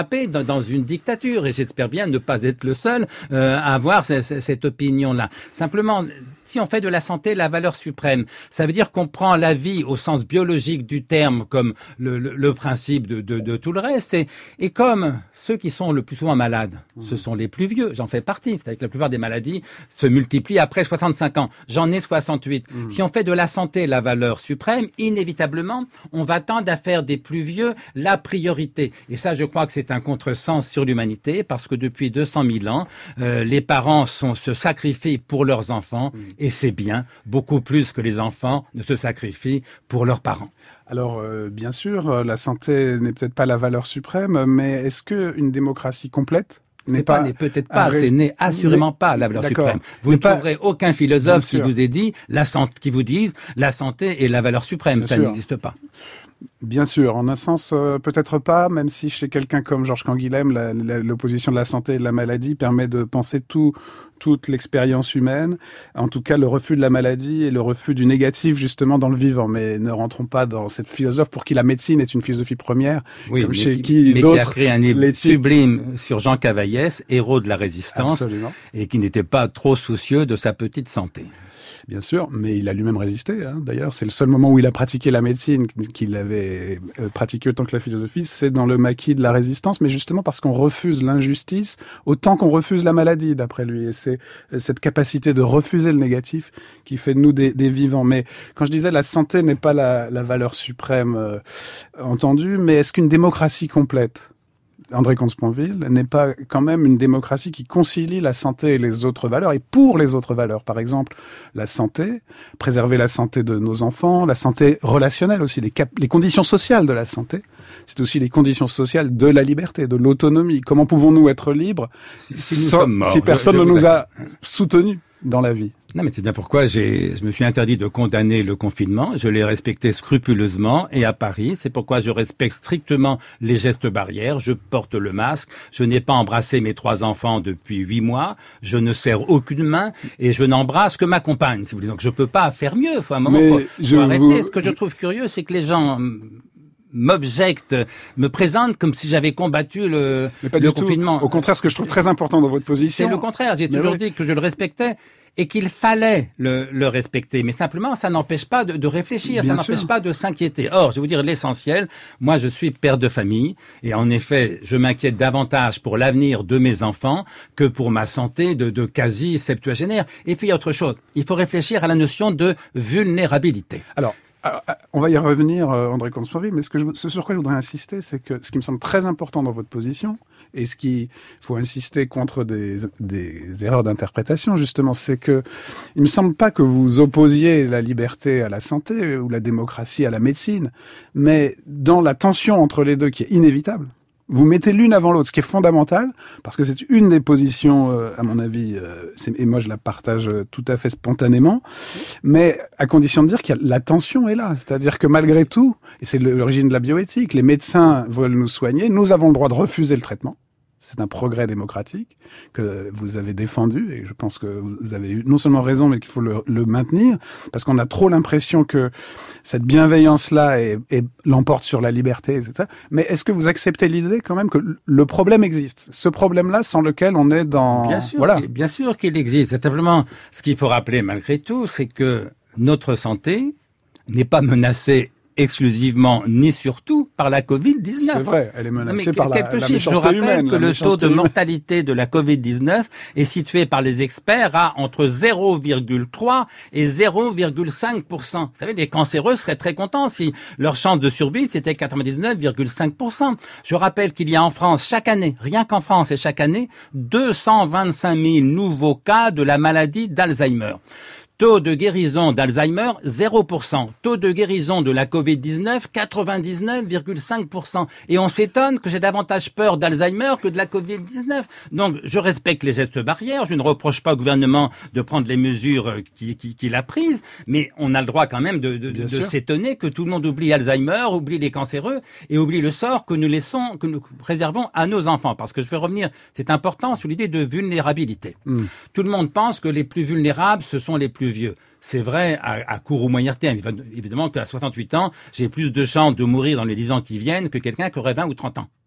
attrapé dans, dans une dictature. Et j'espère bien ne pas être le seul euh, à avoir c- c- cette opinion-là. Simplement, si on fait de la santé la valeur suprême, ça veut dire qu'on prend la vie au sens biologique du terme comme le, le, le principe de, de, de tout le reste. Et, et comme ceux qui sont le plus souvent malades, mmh. ce sont les plus vieux, j'en fais partie. C'est-à-dire que la plupart des maladies se multiplient après soixante-cinq ans. J'en ai soixante-huit. Mmh. Si on fait de la santé la valeur suprême, inévitablement, on va tendre à faire des plus vieux la priorité. Et ça, je crois que c'est un contresens sur l'humanité parce que depuis deux cent mille ans, euh, les parents sont, se sacrifient pour leurs enfants. Mmh. Et c'est bien, beaucoup plus que les enfants ne se sacrifient pour leurs parents. Alors, euh, bien sûr, la santé n'est peut-être pas la valeur suprême, mais est-ce qu'une démocratie complète n'est pas, pas n'est peut-être pas, ré... ce n'est assurément mais, pas la valeur suprême. Vous ne pas... trouverez aucun philosophe qui vous ait dit, la santé, qui vous dise, la santé est la valeur suprême. Bien Ça sûr. N'existe pas. Bien sûr, en un sens, euh, peut-être pas, même si chez quelqu'un comme Georges Canguilhem, la, la, l'opposition de la santé et de la maladie permet de penser tout, toute l'expérience humaine, en tout cas le refus de la maladie et le refus du négatif justement dans le vivant. Mais ne rentrons pas dans cette philosophe pour qui la médecine est une philosophie première, oui, comme mais chez qui, qui mais d'autres... qui a créé un livre sublime sur Jean Cavaillès, héros de la résistance, Absolument. Et qui n'était pas trop soucieux de sa petite santé. Bien sûr, mais il a lui-même résisté. Hein. D'ailleurs, c'est le seul moment où il a pratiqué la médecine, qu'il avait pratiqué autant que la philosophie, c'est dans le maquis de la résistance, mais justement parce qu'on refuse l'injustice autant qu'on refuse la maladie, d'après lui. Et c'est cette capacité de refuser le négatif qui fait de nous des, des vivants. Mais quand je disais la santé n'est pas la, la valeur suprême euh, entendue, mais est-ce qu'une démocratie complète, André Comte-Sponville, n'est pas quand même une démocratie qui concilie la santé et les autres valeurs, et pour les autres valeurs. Par exemple, la santé, préserver la santé de nos enfants, la santé relationnelle aussi, les, cap- les conditions sociales de la santé. C'est aussi les conditions sociales de la liberté, de l'autonomie. Comment pouvons-nous être libres si, si, nous sans, sommes morts, si personne je, je ne nous a... a soutenus dans la vie? Non, mais c'est bien pourquoi j'ai, je me suis interdit de condamner le confinement. Je l'ai respecté scrupuleusement et à Paris. C'est pourquoi je respecte strictement les gestes barrières. Je porte le masque. Je n'ai pas embrassé mes trois enfants depuis huit mois. Je ne serre aucune main et je n'embrasse que ma compagne, si vous voulez. Donc je peux pas faire mieux. Faut à un moment, mais faut, je faut arrêter. Vous... Ce que je trouve curieux, c'est que les gens m'objectent, me présentent comme si j'avais combattu le, mais pas le du confinement. Tout. Au contraire, ce que je trouve très important dans votre position. C'est le contraire. J'ai toujours oui. dit que je le respectais et qu'il fallait le, le respecter. Mais simplement, ça n'empêche pas de, de réfléchir, Bien ça sûr. n'empêche pas de s'inquiéter. Or, je vais vous dire l'essentiel, moi je suis père de famille et en effet, je m'inquiète davantage pour l'avenir de mes enfants que pour ma santé de, de quasi-septuagénaire. Et puis, il y a autre chose, il faut réfléchir à la notion de vulnérabilité. Alors, on va y revenir, André Comte-Sponville, mais ce, que je, ce sur quoi je voudrais insister, c'est que ce qui me semble très important dans votre position, et ce qui faut insister contre des, des erreurs d'interprétation, justement, c'est que il me semble pas que vous opposiez la liberté à la santé ou la démocratie à la médecine, mais dans la tension entre les deux qui est inévitable, vous mettez l'une avant l'autre, ce qui est fondamental, parce que c'est une des positions, euh, à mon avis, euh, c'est, et moi je la partage euh, tout à fait spontanément, mais à condition de dire que la tension est là. C'est-à-dire que malgré tout, et c'est l'origine de la bioéthique, les médecins veulent nous soigner, nous avons le droit de refuser le traitement. C'est un progrès démocratique que vous avez défendu et je pense que vous avez eu non seulement raison mais qu'il faut le, le maintenir parce qu'on a trop l'impression que cette bienveillance-là est, est, l'emporte sur la liberté, et cetera. Mais est-ce que vous acceptez l'idée quand même que le problème existe? Ce problème-là sans lequel on est dans... Bien sûr, voilà. Bien sûr qu'il existe. C'est simplement ce qu'il faut rappeler malgré tout, c'est que notre santé n'est pas menacée exclusivement ni surtout par la covid dix-neuf. C'est vrai, elle est menacée non, par la, la méchanceté Je rappelle humaine, que le taux de mortalité de la covid dix-neuf est situé par les experts à entre zéro virgule trois et zéro virgule cinq pour cent. Vous savez, les cancéreux seraient très contents si leur chance de survie c'était quatre-vingt-dix-neuf virgule cinq pour cent. Je rappelle qu'il y a en France chaque année, rien qu'en France et chaque année, deux cent vingt-cinq mille nouveaux cas de la maladie d'Alzheimer. Taux de guérison d'Alzheimer, zéro pour cent. Taux de guérison de la covid dix-neuf, quatre-vingt-dix-neuf virgule cinq pour cent. Et on s'étonne que j'ai davantage peur d'Alzheimer que de la covid dix-neuf. Donc, je respecte les gestes barrières. Je ne reproche pas au gouvernement de prendre les mesures qu'il qui, qui a prises. Mais on a le droit quand même de, de, de, de s'étonner que tout le monde oublie Alzheimer, oublie les cancéreux et oublie le sort que nous laissons, que nous préservons à nos enfants. Parce que je vais revenir, c'est important, sur l'idée de vulnérabilité. Mm. Tout le monde pense que les plus vulnérables, ce sont les plus vieux. C'est vrai à, à court ou moyen terme. Évidemment qu'à soixante-huit ans, j'ai plus de chances de mourir dans les dix ans qui viennent que quelqu'un qui aurait vingt ou trente ans.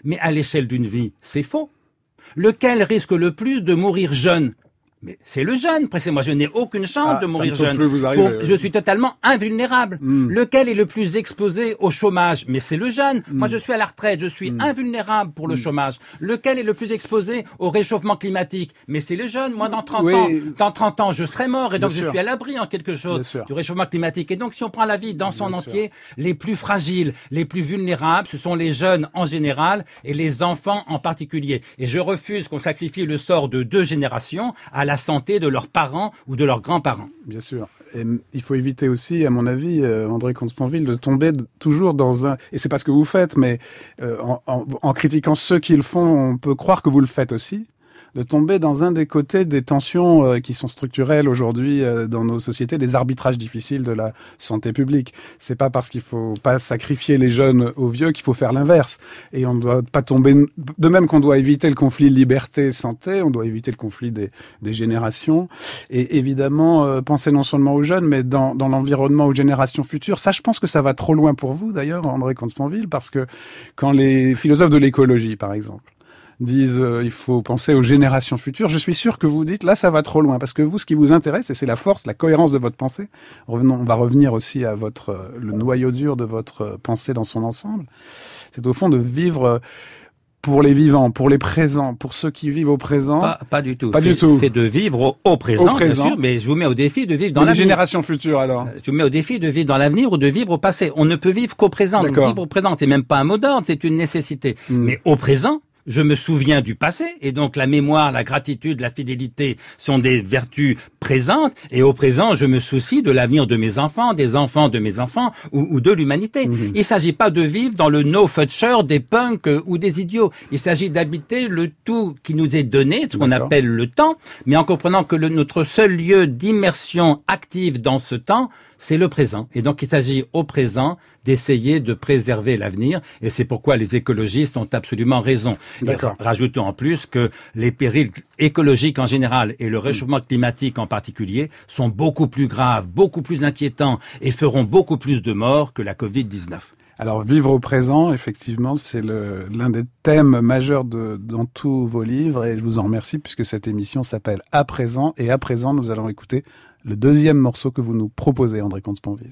Mais à l'échelle d'une vie, c'est faux. Lequel risque le plus de mourir jeune ? Mais c'est le jeune. Après, moi, je n'ai aucune chance ah, de mourir jeune. Vous arriver, bon, je suis totalement invulnérable. Mm. Lequel est le plus exposé au chômage ? Mais c'est le jeune. Mm. Moi, je suis à la retraite. Je suis mm. invulnérable pour le mm. chômage. Lequel est le plus exposé au réchauffement climatique ? Mais c'est le jeune. Moi, dans trente oui. ans, dans trente ans, je serai mort et donc Bien je sûr. suis à l'abri en quelque chose du réchauffement climatique. Et donc, si on prend la vie dans son Bien entier, sûr. les plus fragiles, les plus vulnérables, ce sont les jeunes en général et les enfants en particulier. Et je refuse qu'on sacrifie le sort de deux générations à la santé de leurs parents ou de leurs grands-parents. Bien sûr. Et il faut éviter aussi, à mon avis, euh, André Comte-Sponville, de tomber de, toujours dans un... Et c'est pas ce que vous faites, mais euh, en, en, en critiquant ceux qui le font, on peut croire que vous le faites aussi. De tomber dans un des côtés des tensions euh, qui sont structurelles aujourd'hui euh, dans nos sociétés, des arbitrages difficiles de la santé publique. C'est pas parce qu'il faut pas sacrifier les jeunes aux vieux qu'il faut faire l'inverse. Et on ne doit pas tomber... De même qu'on doit éviter le conflit liberté-santé, on doit éviter le conflit des, des générations. Et évidemment, euh, penser non seulement aux jeunes, mais dans, dans l'environnement, aux générations futures. Ça, je pense que ça va trop loin pour vous, d'ailleurs, André Comte-Sponville, parce que quand les philosophes de l'écologie, par exemple, disent euh, il faut penser aux générations futures, je suis sûr que vous dites là ça va trop loin, parce que vous ce qui vous intéresse, et c'est la force, la cohérence de votre pensée, revenons, on va revenir aussi à votre euh, le noyau dur de votre euh, pensée dans son ensemble, c'est au fond de vivre euh, pour les vivants, pour les présents, pour ceux qui vivent au présent. Pas, pas du tout. Pas c'est, du tout. C'est de vivre au, au présent, au présent. Bien sûr, mais je vous mets au défi de vivre dans l'avenir. Les générations futures, alors. Je vous mets au défi de vivre dans l'avenir ou de vivre au passé. On ne peut vivre qu'au présent. Donc vivre au présent, c'est même pas un mot d'ordre, c'est une nécessité. Mm. Mais au présent, je me souviens du passé, et donc la mémoire, la gratitude, la fidélité sont des vertus présentes, et au présent, je me soucie de l'avenir de mes enfants, des enfants de mes enfants, ou, ou de l'humanité. Mmh. Il s'agit pas de vivre dans le no-future des punks euh, ou des idiots. Il s'agit d'habiter le tout qui nous est donné, ce qu'on D'accord. appelle le temps, mais en comprenant que le, notre seul lieu d'immersion active dans ce temps, c'est le présent. Et donc, il s'agit au présent d'essayer de préserver l'avenir. Et c'est pourquoi les écologistes ont absolument raison. D'accord. Et rajoutons en plus que les périls écologiques en général et le réchauffement climatique en particulier sont beaucoup plus graves, beaucoup plus inquiétants et feront beaucoup plus de morts que la covid dix-neuf. Alors, vivre au présent, effectivement, c'est le, l'un des thèmes majeurs de, dans tous vos livres. Et je vous en remercie puisque cette émission s'appelle « À présent ». Et à présent, nous allons écouter le deuxième morceau que vous nous proposez, André Comte-Sponville.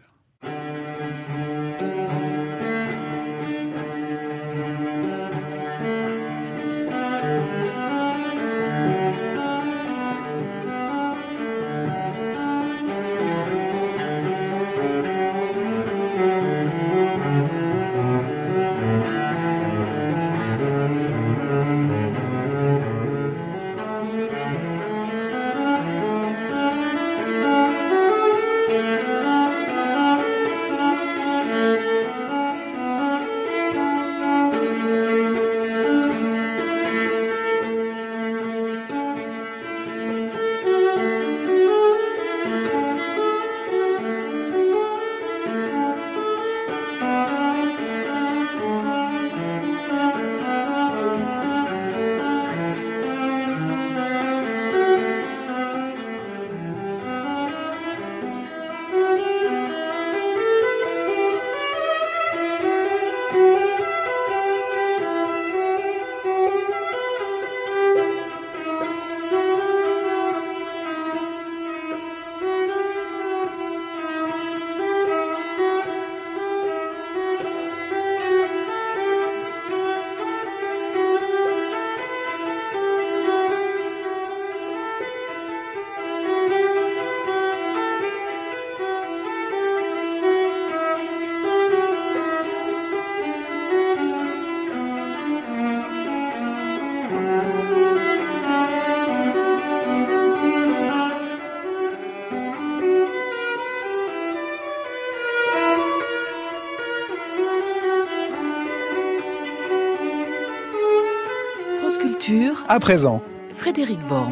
À présent. Frédéric Worms.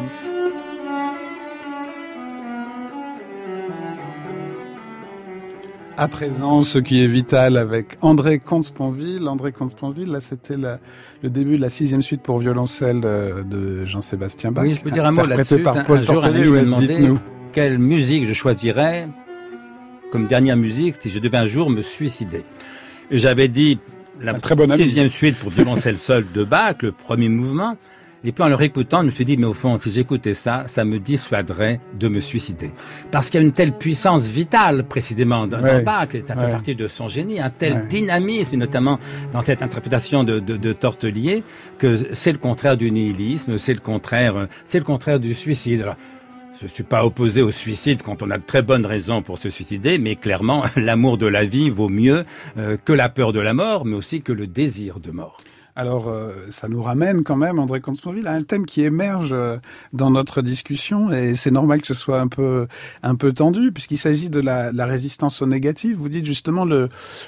À présent, ce qui est vital avec André Comte-Sponville. André Comte-Sponville, là, c'était la, le début de la sixième suite pour violoncelle de, de Jean-Sébastien Bach. Oui, je peux dire un mot là-dessus. Par un, Paul un jour, un ami Tortelier, m'a demandé dites-nous. Quelle musique je choisirais comme dernière musique si je devais un jour me suicider. Et j'avais dit la très bonne sixième suite pour violoncelle seul de Bach, le premier mouvement. Et puis en le réécoutant, je me suis dit, mais au fond, si j'écoutais ça, ça me dissuaderait de me suicider. Parce qu'il y a une telle puissance vitale, précisément, dans, ouais. dans Bach, ça fait ouais. partie de son génie, un tel ouais. dynamisme, et notamment dans cette interprétation de, de, de Tortelier, que c'est le contraire du nihilisme, c'est le contraire, c'est le contraire du suicide. Alors, je suis pas opposé au suicide quand on a de très bonnes raisons pour se suicider, mais clairement, l'amour de la vie vaut mieux euh, que la peur de la mort, mais aussi que le désir de mort. Alors, euh, ça nous ramène quand même, André Comte-Sponville, à un thème qui émerge euh, dans notre discussion, et c'est normal que ce soit un peu un peu tendu, puisqu'il s'agit de la, la résistance au négatif. Vous dites justement le,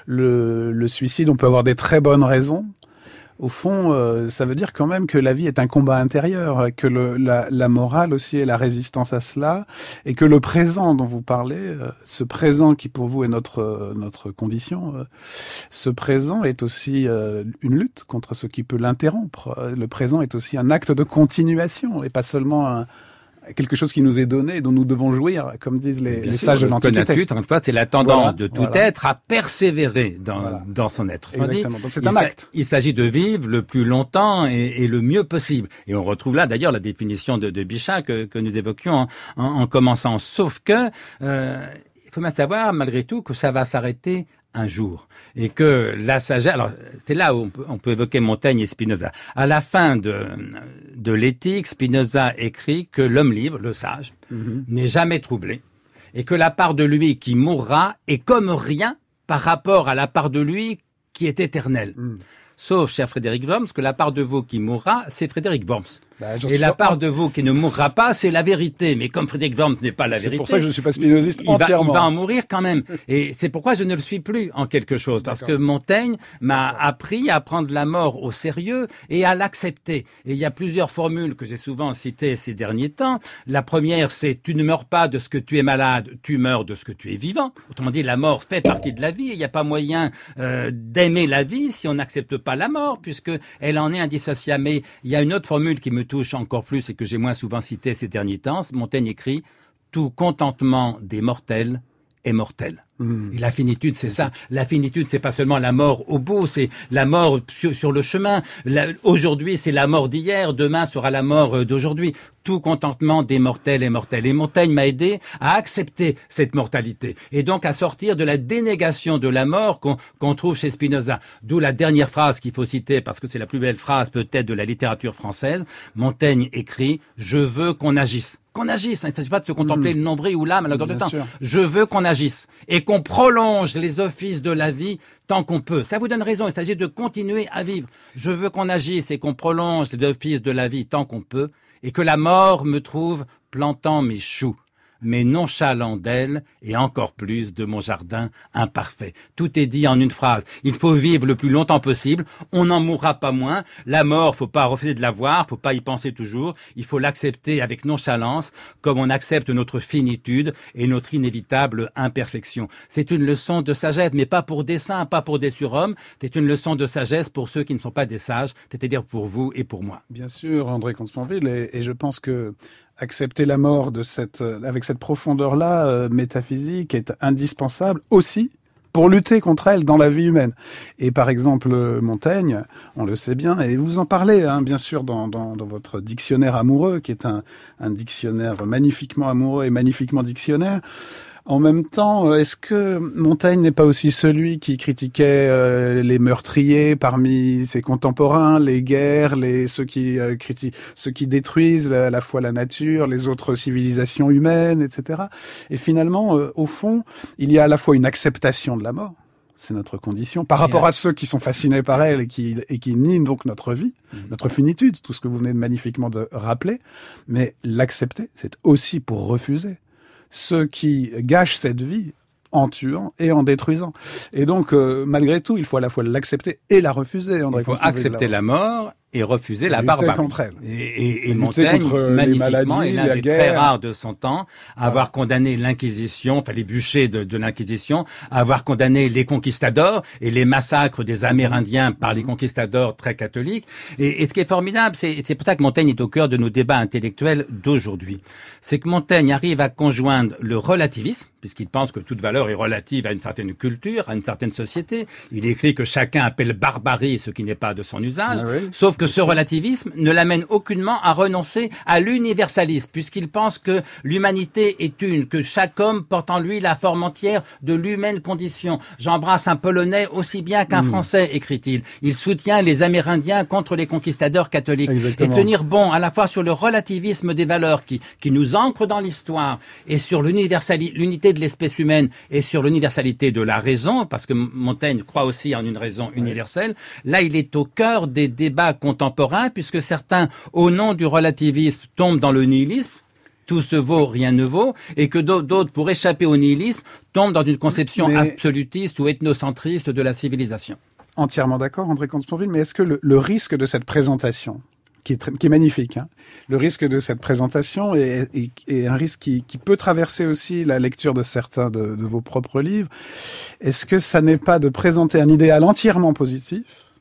le le suicide, on peut avoir des très bonnes raisons. Au fond, euh, ça veut dire quand même que la vie est un combat intérieur, que le, la, la morale aussi est la résistance à cela, et que le présent dont vous parlez, euh, ce présent qui pour vous est notre euh, notre condition, euh, ce présent est aussi euh, une lutte contre ce qui peut l'interrompre. Le présent est aussi un acte de continuation, et pas seulement un quelque chose qui nous est donné et dont nous devons jouir, comme disent les, les sages de l'Antiquité. En fait, c'est la tendance voilà, de tout voilà. être à persévérer dans, voilà. dans son être. Exactement. Donc c'est un acte. Il s'agit de vivre le plus longtemps et, et le mieux possible. Et on retrouve là d'ailleurs la définition de, de Bichat que, que nous évoquions en, en, en commençant. Sauf que euh, il faut bien savoir, malgré tout, que ça va s'arrêter un jour. Et que la sagesse, alors c'est là où on peut, on peut évoquer Montaigne et Spinoza. À la fin de, de l'éthique, Spinoza écrit que l'homme libre, le sage, mm-hmm. n'est jamais troublé. Et que la part de lui qui mourra est comme rien par rapport à la part de lui qui est éternelle. Mm. Sauf, cher Frédéric Worms, que la part de vous qui mourra, c'est Frédéric Worms. Bah, et la part de vous qui ne mourra pas, c'est la vérité. Mais comme Frédéric Worms n'est pas la c'est vérité... C'est pour ça que je ne suis pas spinoziste il entièrement. Va, il va en mourir quand même. Et c'est pourquoi je ne le suis plus en quelque chose. Parce D'accord. que Montaigne m'a D'accord. appris à prendre la mort au sérieux et à l'accepter. Et il y a plusieurs formules que j'ai souvent citées ces derniers temps. La première, c'est « tu ne meurs pas de ce que tu es malade, tu meurs de ce que tu es vivant ». Autrement dit, la mort fait partie de la vie. Il n'y a pas moyen euh, d'aimer la vie si on n'accepte pas la mort, puisque elle en est indissociable. Mais il y a une autre formule qui me touche encore plus et que j'ai moins souvent cité ces derniers temps. Montaigne écrit « Tout contentement des mortels est mortel ». Mmh. Et la finitude, c'est ça. La finitude, c'est pas seulement la mort au bout, c'est la mort sur, sur le chemin. La, aujourd'hui, c'est la mort d'hier, demain sera la mort d'aujourd'hui. Tout contentement des mortels est mortel. Et Montaigne m'a aidé à accepter cette mortalité. Et donc à sortir de la dénégation de la mort qu'on, qu'on trouve chez Spinoza. D'où la dernière phrase qu'il faut citer, parce que c'est la plus belle phrase peut-être de la littérature française. Montaigne écrit « Je veux qu'on agisse ». Qu'on agisse, il ne s'agit pas de se contempler mmh. le nombril ou l'âme à longueur de temps. Sûr. Je veux qu'on agisse et qu'on prolonge les offices de la vie tant qu'on peut. Ça vous donne raison, il s'agit de continuer à vivre. Je veux qu'on agisse et qu'on prolonge les offices de la vie tant qu'on peut et que la mort me trouve plantant mes choux, mais nonchalant d'elle et encore plus de mon jardin imparfait. Tout est dit en une phrase. Il faut vivre le plus longtemps possible. On n'en mourra pas moins. La mort, faut pas refuser de la voir, faut pas y penser toujours. Il faut l'accepter avec nonchalance, comme on accepte notre finitude et notre inévitable imperfection. C'est une leçon de sagesse, mais pas pour des saints, pas pour des surhommes. C'est une leçon de sagesse pour ceux qui ne sont pas des sages, c'est-à-dire pour vous et pour moi. Bien sûr, André Comte-Sponville, et, et je pense que accepter la mort de cette, avec cette profondeur-là euh, métaphysique est indispensable aussi pour lutter contre elle dans la vie humaine. Et par exemple, Montaigne, on le sait bien, et vous en parlez hein, bien sûr dans, dans, dans votre dictionnaire amoureux, qui est un, un dictionnaire magnifiquement amoureux et magnifiquement dictionnaire. En même temps, est-ce que Montaigne n'est pas aussi celui qui critiquait euh, les meurtriers parmi ses contemporains, les guerres, les ceux qui euh, critiquent, ceux qui détruisent à la fois la nature, les autres civilisations humaines, et cetera. Et finalement, euh, au fond, il y a à la fois une acceptation de la mort, c'est notre condition, par rapport à ceux qui sont fascinés par elle et qui, et qui nient donc notre vie, mmh. notre finitude, tout ce que vous venez magnifiquement de rappeler. Mais l'accepter, c'est aussi pour refuser ceux qui gâchent cette vie en tuant et en détruisant. Et donc, euh, malgré tout, il faut à la fois l'accepter et la refuser. André il faut accepter la mort et refuser la barbarie. Contre elle. Et, et, et Montaigne, magnifiquement, est l'un des très rares de son temps à avoir condamné l'Inquisition, enfin les bûchers de, de l'Inquisition, à avoir condamné les conquistadors et les massacres des Amérindiens par les conquistadors très catholiques. Et, et ce qui est formidable, c'est, c'est pour ça que Montaigne est au cœur de nos débats intellectuels d'aujourd'hui. C'est que Montaigne arrive à conjoindre le relativisme, puisqu'il pense que toute valeur est relative à une certaine culture, à une certaine société. Il écrit que chacun appelle barbarie ce qui n'est pas de son usage, ah oui, sauf que ce relativisme ne l'amène aucunement à renoncer à l'universalisme, puisqu'il pense que l'humanité est une, que chaque homme porte en lui la forme entière de l'humaine condition. J'embrasse un Polonais aussi bien qu'un mmh. Français, écrit-il. Il soutient les Amérindiens contre les conquistadors catholiques. Exactement. Et tenir bon à la fois sur le relativisme des valeurs qui, qui nous ancrent dans l'histoire et sur l'universalité, l'unité de l'espèce humaine et sur l'universalité de la raison, parce que Montaigne croit aussi en une raison universelle. Oui. Là, il est au cœur des débats contemporains, puisque certains, au nom du relativisme, tombent dans le nihilisme. Tout se vaut, rien ne vaut, et que d'autres, pour échapper au nihilisme, tombent dans une conception mais... absolutiste ou ethnocentriste de la civilisation. Entièrement d'accord, André Comte-Sponville, mais est-ce que le, le risque de cette présentation, qui est, très, qui est magnifique, hein, le risque de cette présentation est, est, est un risque qui, qui peut traverser aussi la lecture de certains de, de vos propres livres, est-ce que ça n'est pas de présenter un idéal entièrement positif,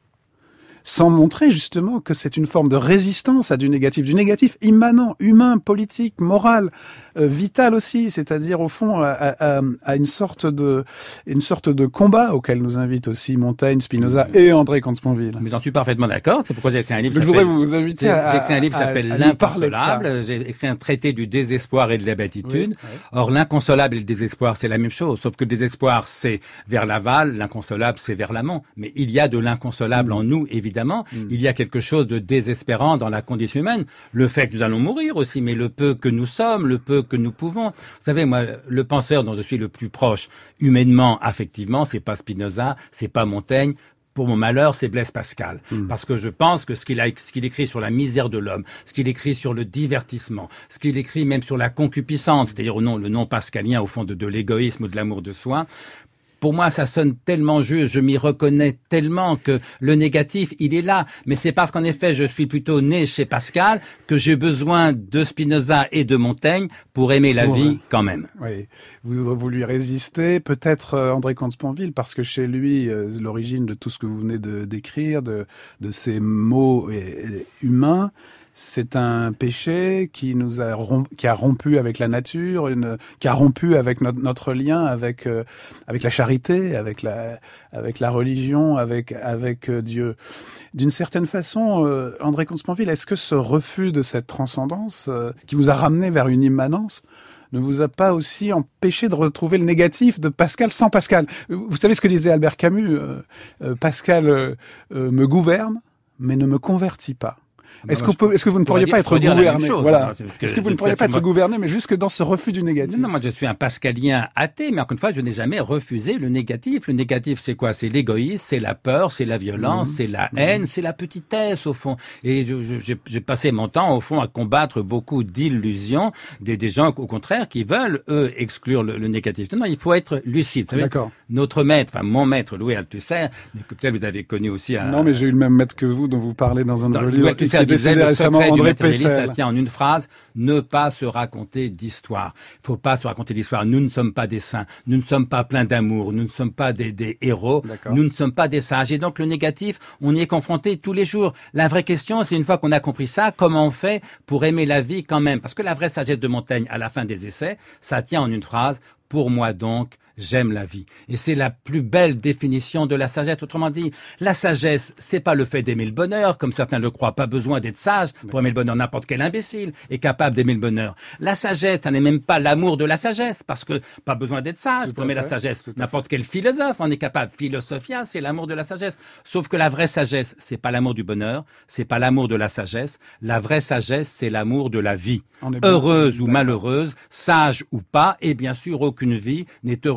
sans montrer justement que c'est une forme de résistance à du négatif, du négatif immanent, humain, politique, moral, euh, vital aussi, c'est-à-dire au fond à, à, à une sorte de une sorte de combat auquel nous invitent aussi Montaigne, Spinoza et André Comte-Sponville. Mais j'en suis parfaitement d'accord, c'est pourquoi j'ai écrit un livre. Je voudrais vous inviter à, j'ai écrit un livre qui s'appelle L'inconsolable, j'ai écrit un traité du désespoir et de la béatitude. Oui, oui. Or l'inconsolable et le désespoir, c'est la même chose, sauf que le désespoir c'est vers l'aval, l'inconsolable c'est vers l'amont. Mais il y a de l'inconsolable mmh. en nous, évidemment. Évidemment, mmh. il y a quelque chose de désespérant dans la condition humaine. Le fait que nous allons mourir aussi, mais le peu que nous sommes, le peu que nous pouvons. Vous savez, moi, le penseur dont je suis le plus proche, humainement, affectivement, c'est pas Spinoza, c'est pas Montaigne. Pour mon malheur, c'est Blaise Pascal. Mmh. Parce que je pense que ce qu'il a, ce qu'il écrit sur la misère de l'homme, ce qu'il écrit sur le divertissement, ce qu'il écrit même sur la concupiscence, c'est-à-dire non, le non pascalien au fond de, de l'égoïsme ou de l'amour de soi, pour moi, ça sonne tellement juste, je m'y reconnais tellement que le négatif, il est là. Mais c'est parce qu'en effet, je suis plutôt né chez Pascal que j'ai besoin de Spinoza et de Montaigne pour aimer la pour, vie quand même. Oui, vous, vous lui résistez, peut-être euh, André Comte-Sponville, parce que chez lui, euh, l'origine de tout ce que vous venez de décrire, de, de ces mots et, et, humains, c'est un péché qui nous a rompu, qui a rompu avec la nature, une, qui a rompu avec notre, notre lien avec euh, avec la charité, avec la avec la religion, avec avec euh, Dieu. D'une certaine façon, euh, André Comte-Sponville, est-ce que ce refus de cette transcendance euh, qui vous a ramené vers une immanence ne vous a pas aussi empêché de retrouver le négatif de Pascal sans Pascal? Vous savez ce que disait Albert Camus, euh, euh, Pascal euh, euh, me gouverne, mais ne me convertit pas. Est-ce, qu'on peut, est-ce que vous ne pourriez pas être gouverné, voilà. Est-ce que vous ne pourriez pas être gouverné, mais juste que dans ce refus du négatif? Non, non, moi je suis un pascalien athée, mais encore une fois, je n'ai jamais refusé le négatif. Le négatif, c'est quoi? C'est l'égoïsme, c'est la peur, c'est la violence, mmh. c'est la haine, mmh. c'est la petitesse, au fond. Et je, je, j'ai, j'ai passé mon temps, au fond, à combattre beaucoup d'illusions, des, des gens, au contraire, qui veulent, eux, exclure le, le négatif. Non, non, il faut être lucide. Vous savez, d'accord. Notre maître, enfin, mon maître, Louis Althusser, mais que peut-être vous avez connu aussi un... Non, mais j'ai eu le même maître que vous, dont vous parlez dans un de vos livres. Disait, le secret du matérialisme, ça tient en une phrase, ne pas se raconter d'histoire. Il faut pas se raconter d'histoire. Nous ne sommes pas des saints, nous ne sommes pas pleins d'amour, nous ne sommes pas des, des héros, d'accord. Nous ne sommes pas des sages. Et donc le négatif, on y est confronté tous les jours. La vraie question, c'est une fois qu'on a compris ça, comment on fait pour aimer la vie quand même? Parce que la vraie sagesse de Montaigne, à la fin des essais, ça tient en une phrase, pour moi donc, j'aime la vie. Et c'est la plus belle définition de la sagesse. Autrement dit, la sagesse, c'est pas le fait d'aimer le bonheur, comme certains le croient. Pas besoin d'être sage pour aimer le bonheur. N'importe quel imbécile est capable d'aimer le bonheur. La sagesse, ça n'est même pas l'amour de la sagesse, parce que pas besoin d'être sage Tout pour aimer fait. la sagesse. N'importe quel philosophe en est capable. Philosophia, c'est l'amour de la sagesse. Sauf que la vraie sagesse, c'est pas l'amour du bonheur, c'est pas l'amour de la sagesse. La vraie sagesse, c'est l'amour de la vie. Heureuse ou malheureuse, sage ou pas, et bien sûr, aucune vie n'est heureuse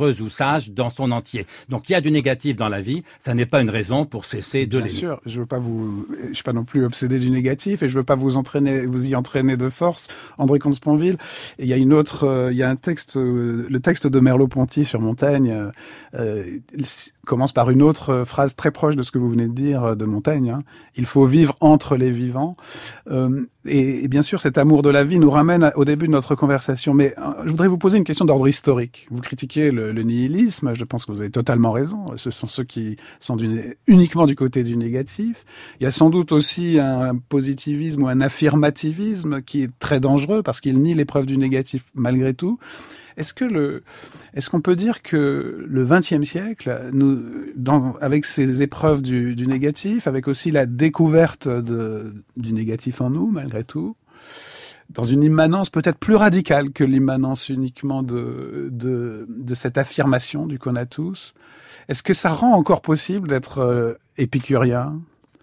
heureuse ou sage dans son entier. Donc il y a du négatif dans la vie, ça n'est pas une raison pour cesser de l'aimer. Bien sûr, je veux pas vous, je suis pas non plus obsédé du négatif et je veux pas vous entraîner, vous y entraîner de force, André Comte-Sponville. Et il y a une autre, euh, il y a un texte, euh, le texte de Merleau-Ponty sur Montaigne euh, euh, commence par une autre phrase très proche de ce que vous venez de dire de Montaigne. Hein. Il faut vivre entre les vivants. Euh, et, et bien sûr, cet amour de la vie nous ramène à, au début de notre conversation. Mais euh, je voudrais vous poser une question d'ordre historique. Vous critiquez le, le nihilisme. Je pense que vous avez totalement raison. Ce sont ceux qui sont du, uniquement du côté du négatif. Il y a sans doute aussi un positivisme ou un affirmativisme qui est très dangereux parce qu'il nie l'épreuve du négatif malgré tout. Est-ce que le, est-ce qu'on peut dire que le vingtième siècle, nous, dans, avec ses épreuves du, du négatif, avec aussi la découverte de, du négatif en nous, malgré tout, dans une immanence peut-être plus radicale que l'immanence uniquement de, de, de cette affirmation du qu'on a tous, est-ce que ça rend encore possible d'être euh, épicurien,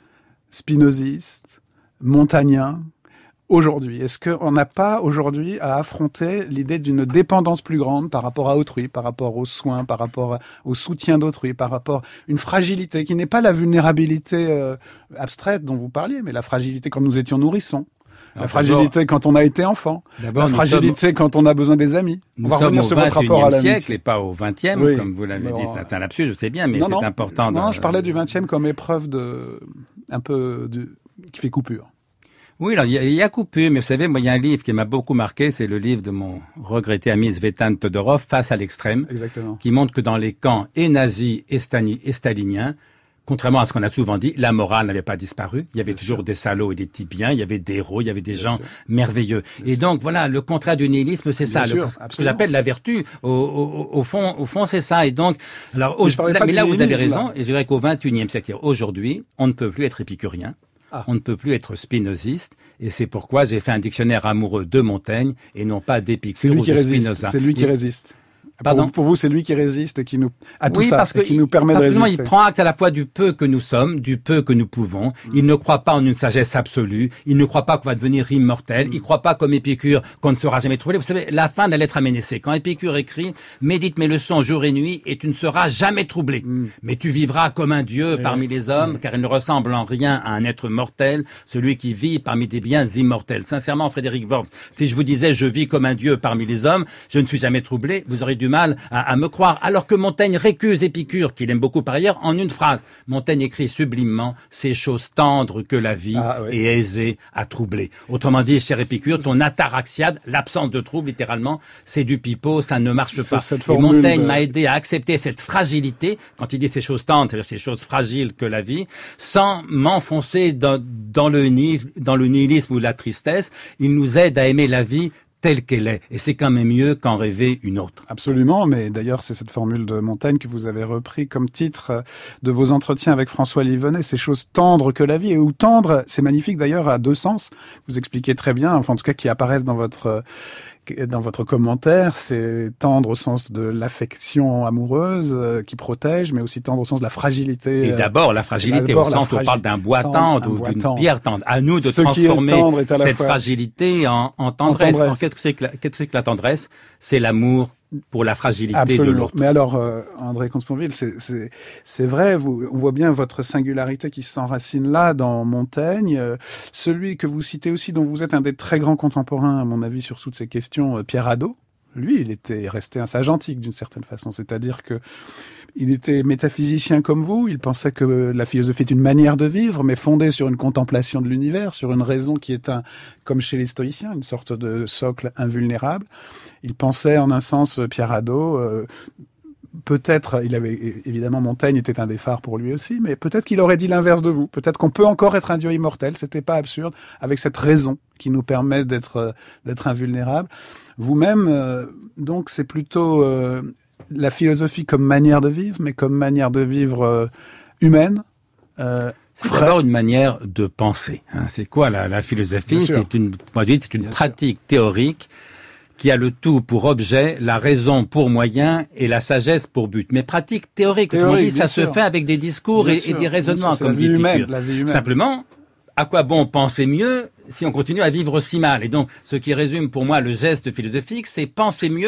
spinoziste, montagnien, aujourd'hui? Est-ce qu'on n'a pas aujourd'hui à affronter l'idée d'une dépendance plus grande par rapport à autrui, par rapport aux soins, par rapport au soutien d'autrui, par rapport à une fragilité qui n'est pas la vulnérabilité euh, abstraite dont vous parliez, mais la fragilité quand nous étions nourrissons, alors, la fragilité quand on a été enfant, la fragilité sommes, quand on a besoin des amis. Nous on va revenir sur votre rapport à l'amitié. siècle et pas au vingtième, oui, comme vous l'avez dit, c'est un lapsus, je sais bien, mais c'est important. Non, de... je parlais du vingtième comme épreuve de, un peu de, qui fait coupure. Oui, alors il y, y a coupure, mais vous savez, moi il y a un livre qui m'a beaucoup marqué, c'est le livre de mon regretté ami Svetan Todorov, Face à l'extrême, exactement, qui montre que dans les camps et nazis et, stani, et staliniens, contrairement à ce qu'on a souvent dit, la morale n'avait pas disparu. Il y avait bien toujours sûr. Des salauds et des types bien, il y avait des héros, il y avait des bien gens sûr. merveilleux. Bien et sûr. donc voilà, le contraire du nihilisme, c'est bien ça, sûr, le, ce que j'appelle la vertu. Au, au, au fond, au fond, c'est ça. Et donc, alors, mais, au, là, mais là vous avez raison. Là. Et je dirais qu'au vingt et unième siècle, aujourd'hui, on ne peut plus être épicurien. Ah. On ne peut plus être spinoziste, et c'est pourquoi j'ai fait un dictionnaire amoureux de Montaigne et non pas d'Épicure ou de Spinoza. C'est lui qui et, résiste. Pardon. Pour, pour vous, c'est lui qui résiste et qui nous à tout oui, ça, parce que et qui nous permet parce de résister. Il prend acte à la fois du peu que nous sommes, du peu que nous pouvons. Mm. Il ne croit pas en une sagesse absolue. Il ne croit pas qu'on va devenir immortel. Mm. Il ne croit pas, comme Épicure, qu'on ne sera jamais troublé. Vous savez, la fin de la lettre à Ménécée, quand Épicure écrit « Médite mes leçons jour et nuit et tu ne seras jamais troublé. Mm. Mais tu vivras comme un dieu oui. parmi les hommes, mm. car il ne ressemble en rien à un être mortel, celui qui vit parmi des biens immortels. » Sincèrement, Frédéric Worms, si je vous disais « Je vis comme un dieu parmi les hommes, je ne suis jamais troublé », vous aurez du mal à, à me croire, alors que Montaigne récuse Épicure, qu'il aime beaucoup par ailleurs, en une phrase. Montaigne écrit sublimement « Ces choses tendres que la vie ah, oui. est aisée à troubler ». Autrement dit, cher Épicure, ton ataraxiade, l'absence de trouble, littéralement, c'est du pipeau, ça ne marche pas. Et Montaigne de... m'a aidé à accepter cette fragilité, quand il dit ces choses tendres, c'est-à-dire ces choses fragiles que la vie, sans m'enfoncer dans, dans, le nihilisme, dans le nihilisme ou la tristesse. Il nous aide à aimer la vie telle qu'elle est. Et c'est quand même mieux qu'en rêver une autre. Absolument, mais d'ailleurs, c'est cette formule de Montaigne que vous avez repris comme titre de vos entretiens avec François Livenet, ces choses tendres que la vie. Et où tendre, c'est magnifique d'ailleurs à deux sens. Vous expliquez très bien, enfin en tout cas qui apparaissent dans votre dans votre commentaire, c'est tendre au sens de l'affection amoureuse euh, qui protège, mais aussi tendre au sens de la fragilité. Et d'abord la fragilité, d'abord, au sens où on parle d'un bois tendre ou d'une pierre tendre. À nous de Ce transformer cette fois... fragilité en, en tendresse. En tendresse. Qu'est-ce que c'est que la, qu'est-ce que c'est que la tendresse? C'est l'amour pour la fragilité Absolument. de l'autre. Mais alors, euh, André Comte-Sponville, c'est, c'est, c'est vrai, vous, on voit bien votre singularité qui s'enracine là, dans Montaigne. Euh, celui que vous citez aussi, dont vous êtes un des très grands contemporains, à mon avis, sur toutes ces questions, euh, Pierre Hadot, lui, il était resté un sage antique, d'une certaine façon. C'est-à-dire que il était métaphysicien comme vous, il pensait que la philosophie est une manière de vivre, mais fondée sur une contemplation de l'univers, sur une raison qui est, un, comme chez les stoïciens, une sorte de socle invulnérable. Il pensait, en un sens, Pierre Hadot, euh, peut-être, il avait évidemment Montaigne était un des phares pour lui aussi, mais peut-être qu'il aurait dit l'inverse de vous. Peut-être qu'on peut encore être un dieu immortel, c'était pas absurde, avec cette raison qui nous permet d'être, d'être invulnérable. Vous-même, euh, donc, c'est plutôt... Euh, la philosophie comme manière de vivre, mais comme manière de vivre euh, humaine. Euh, c'est d'abord une manière de penser. Hein. C'est quoi la, la philosophie? C'est une, moi je dis, c'est une Bien pratique sûr. théorique qui a le tout pour objet, la raison pour moyen et la sagesse pour but. Mais pratique théorique, théorique on dit, ça sûr. se fait avec des discours et, et des raisonnements comme dit Épicure. Simplement, à quoi bon penser mieux si on continue à vivre si mal? Et donc, ce qui résume pour moi le geste philosophique, c'est penser mieux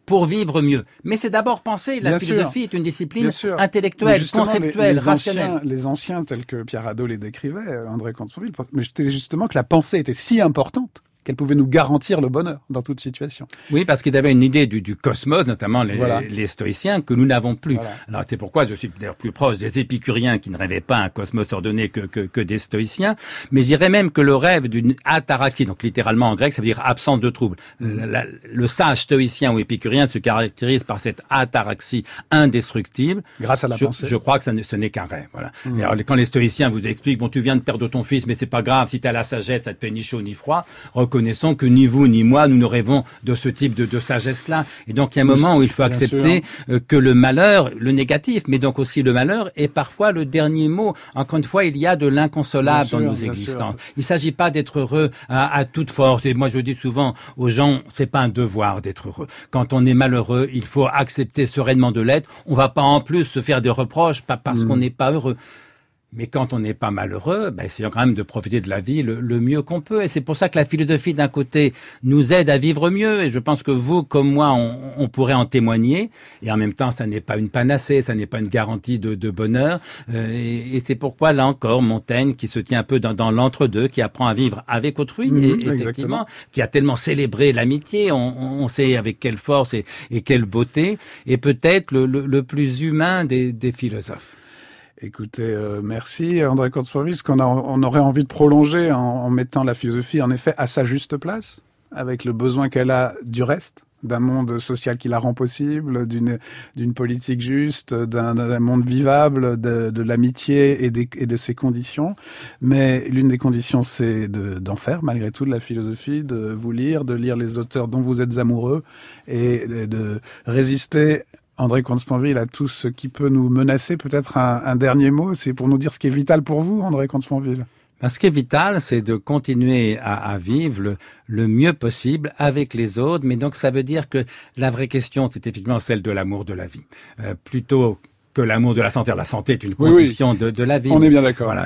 pour vivre mieux. Mais c'est d'abord penser. La Bien philosophie sûr. est une discipline intellectuelle, conceptuelle, les, les rationnelle. Anciens, les anciens, tels que Pierre Hadot les décrivait, André Comte-Sponville, mais c'était justement que la pensée était si importante qu'elle pouvait nous garantir le bonheur dans toute situation. Oui, parce qu'il avait une idée du, du cosmos, notamment les, voilà. les stoïciens, que nous n'avons plus. Voilà. Alors c'est pourquoi je suis d'ailleurs plus proche des épicuriens qui ne rêvaient pas un cosmos ordonné que, que, que des stoïciens. Mais je dirais même que le rêve d'une ataraxie, donc littéralement en grec, ça veut dire absence de trouble. Mmh. La, la, le sage stoïcien ou épicurien se caractérise par cette ataraxie indestructible. Grâce à la je, pensée. Je crois que ça ne, ce n'est qu'un rêve. Voilà. Mmh. Et alors, quand les stoïciens vous expliquent, bon, tu viens de perdre ton fils, mais c'est pas grave, si tu as la sagesse, ça te fait ni chaud ni froid. Reconnaissons que ni vous ni moi, nous ne rêvons de ce type de, de sagesse-là. Et donc, il y a un moment où il faut accepter euh, que le malheur, le négatif, mais donc aussi le malheur, est parfois le dernier mot. Encore une fois, il y a de l'inconsolable dans nos existences. Il ne s'agit pas d'être heureux à, à toute force. Et moi, je dis souvent aux gens, c'est pas un devoir d'être heureux. Quand on est malheureux, il faut accepter sereinement de l'être. On va pas en plus se faire des reproches, pas parce mmh. qu'on n'est pas heureux. Mais quand on n'est pas malheureux, ben, essayons quand même de profiter de la vie le, le mieux qu'on peut. Et c'est pour ça que la philosophie, d'un côté, nous aide à vivre mieux. Et je pense que vous, comme moi, on, on pourrait en témoigner. Et en même temps, ça n'est pas une panacée, ça n'est pas une garantie de, de bonheur. Euh, et, et c'est pourquoi, là encore, Montaigne, qui se tient un peu dans, dans l'entre-deux, qui apprend à vivre avec autrui, mmh, et, effectivement, exactement. Qui a tellement célébré l'amitié, on, on sait avec quelle force et, et quelle beauté, et peut-être le, le, le plus humain des, des philosophes. Écoutez, euh, merci André Comte-Sponville. Ce qu'on a, on aurait envie de prolonger en, en mettant la philosophie, en effet, à sa juste place, avec le besoin qu'elle a du reste, d'un monde social qui la rend possible, d'une, d'une politique juste, d'un, d'un monde vivable, de, de l'amitié et, des, et de ses conditions. Mais l'une des conditions, c'est de, d'en faire, malgré tout, de la philosophie, de vous lire, de lire les auteurs dont vous êtes amoureux et de, de résister, André Comte-Sponville, à tout ce qui peut nous menacer. Peut-être un, un dernier mot, c'est pour nous dire ce qui est vital pour vous, André Comte-Sponville. Ce qui est vital, c'est de continuer à, à vivre le, le mieux possible avec les autres. Mais donc, ça veut dire que la vraie question, c'est effectivement celle de l'amour de la vie. Euh, plutôt que l'amour de la santé. La santé est une condition oui, oui. De, de la vie. On est bien d'accord. Voilà.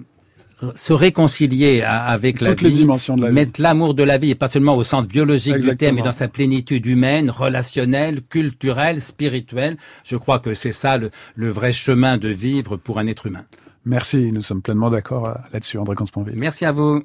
Se réconcilier avec la Toutes vie, les dimensions de la mettre vie. L'amour de la vie, et pas seulement au sens biologique Exactement. Du terme, mais dans sa plénitude humaine, relationnelle, culturelle, spirituelle. Je crois que c'est ça le, le vrai chemin de vivre pour un être humain. Merci, nous sommes pleinement d'accord là-dessus, André Comte-Sponville. Merci à vous.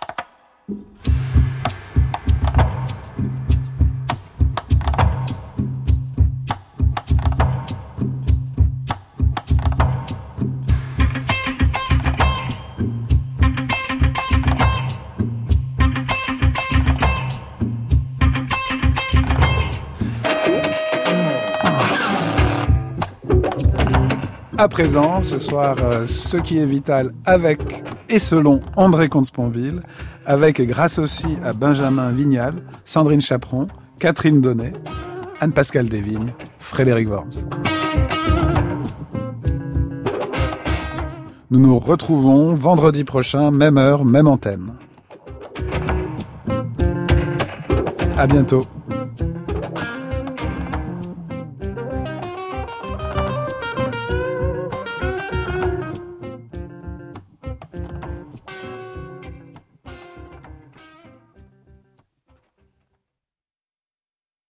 À présent, ce soir, euh, ce qui est vital avec et selon André Comte-Sponville, avec et grâce aussi à Benjamin Vignal, Sandrine Chaperon, Catherine Donnet, Anne-Pascale Desvignes, Frédéric Worms. Nous nous retrouvons vendredi prochain, même heure, même antenne. À bientôt.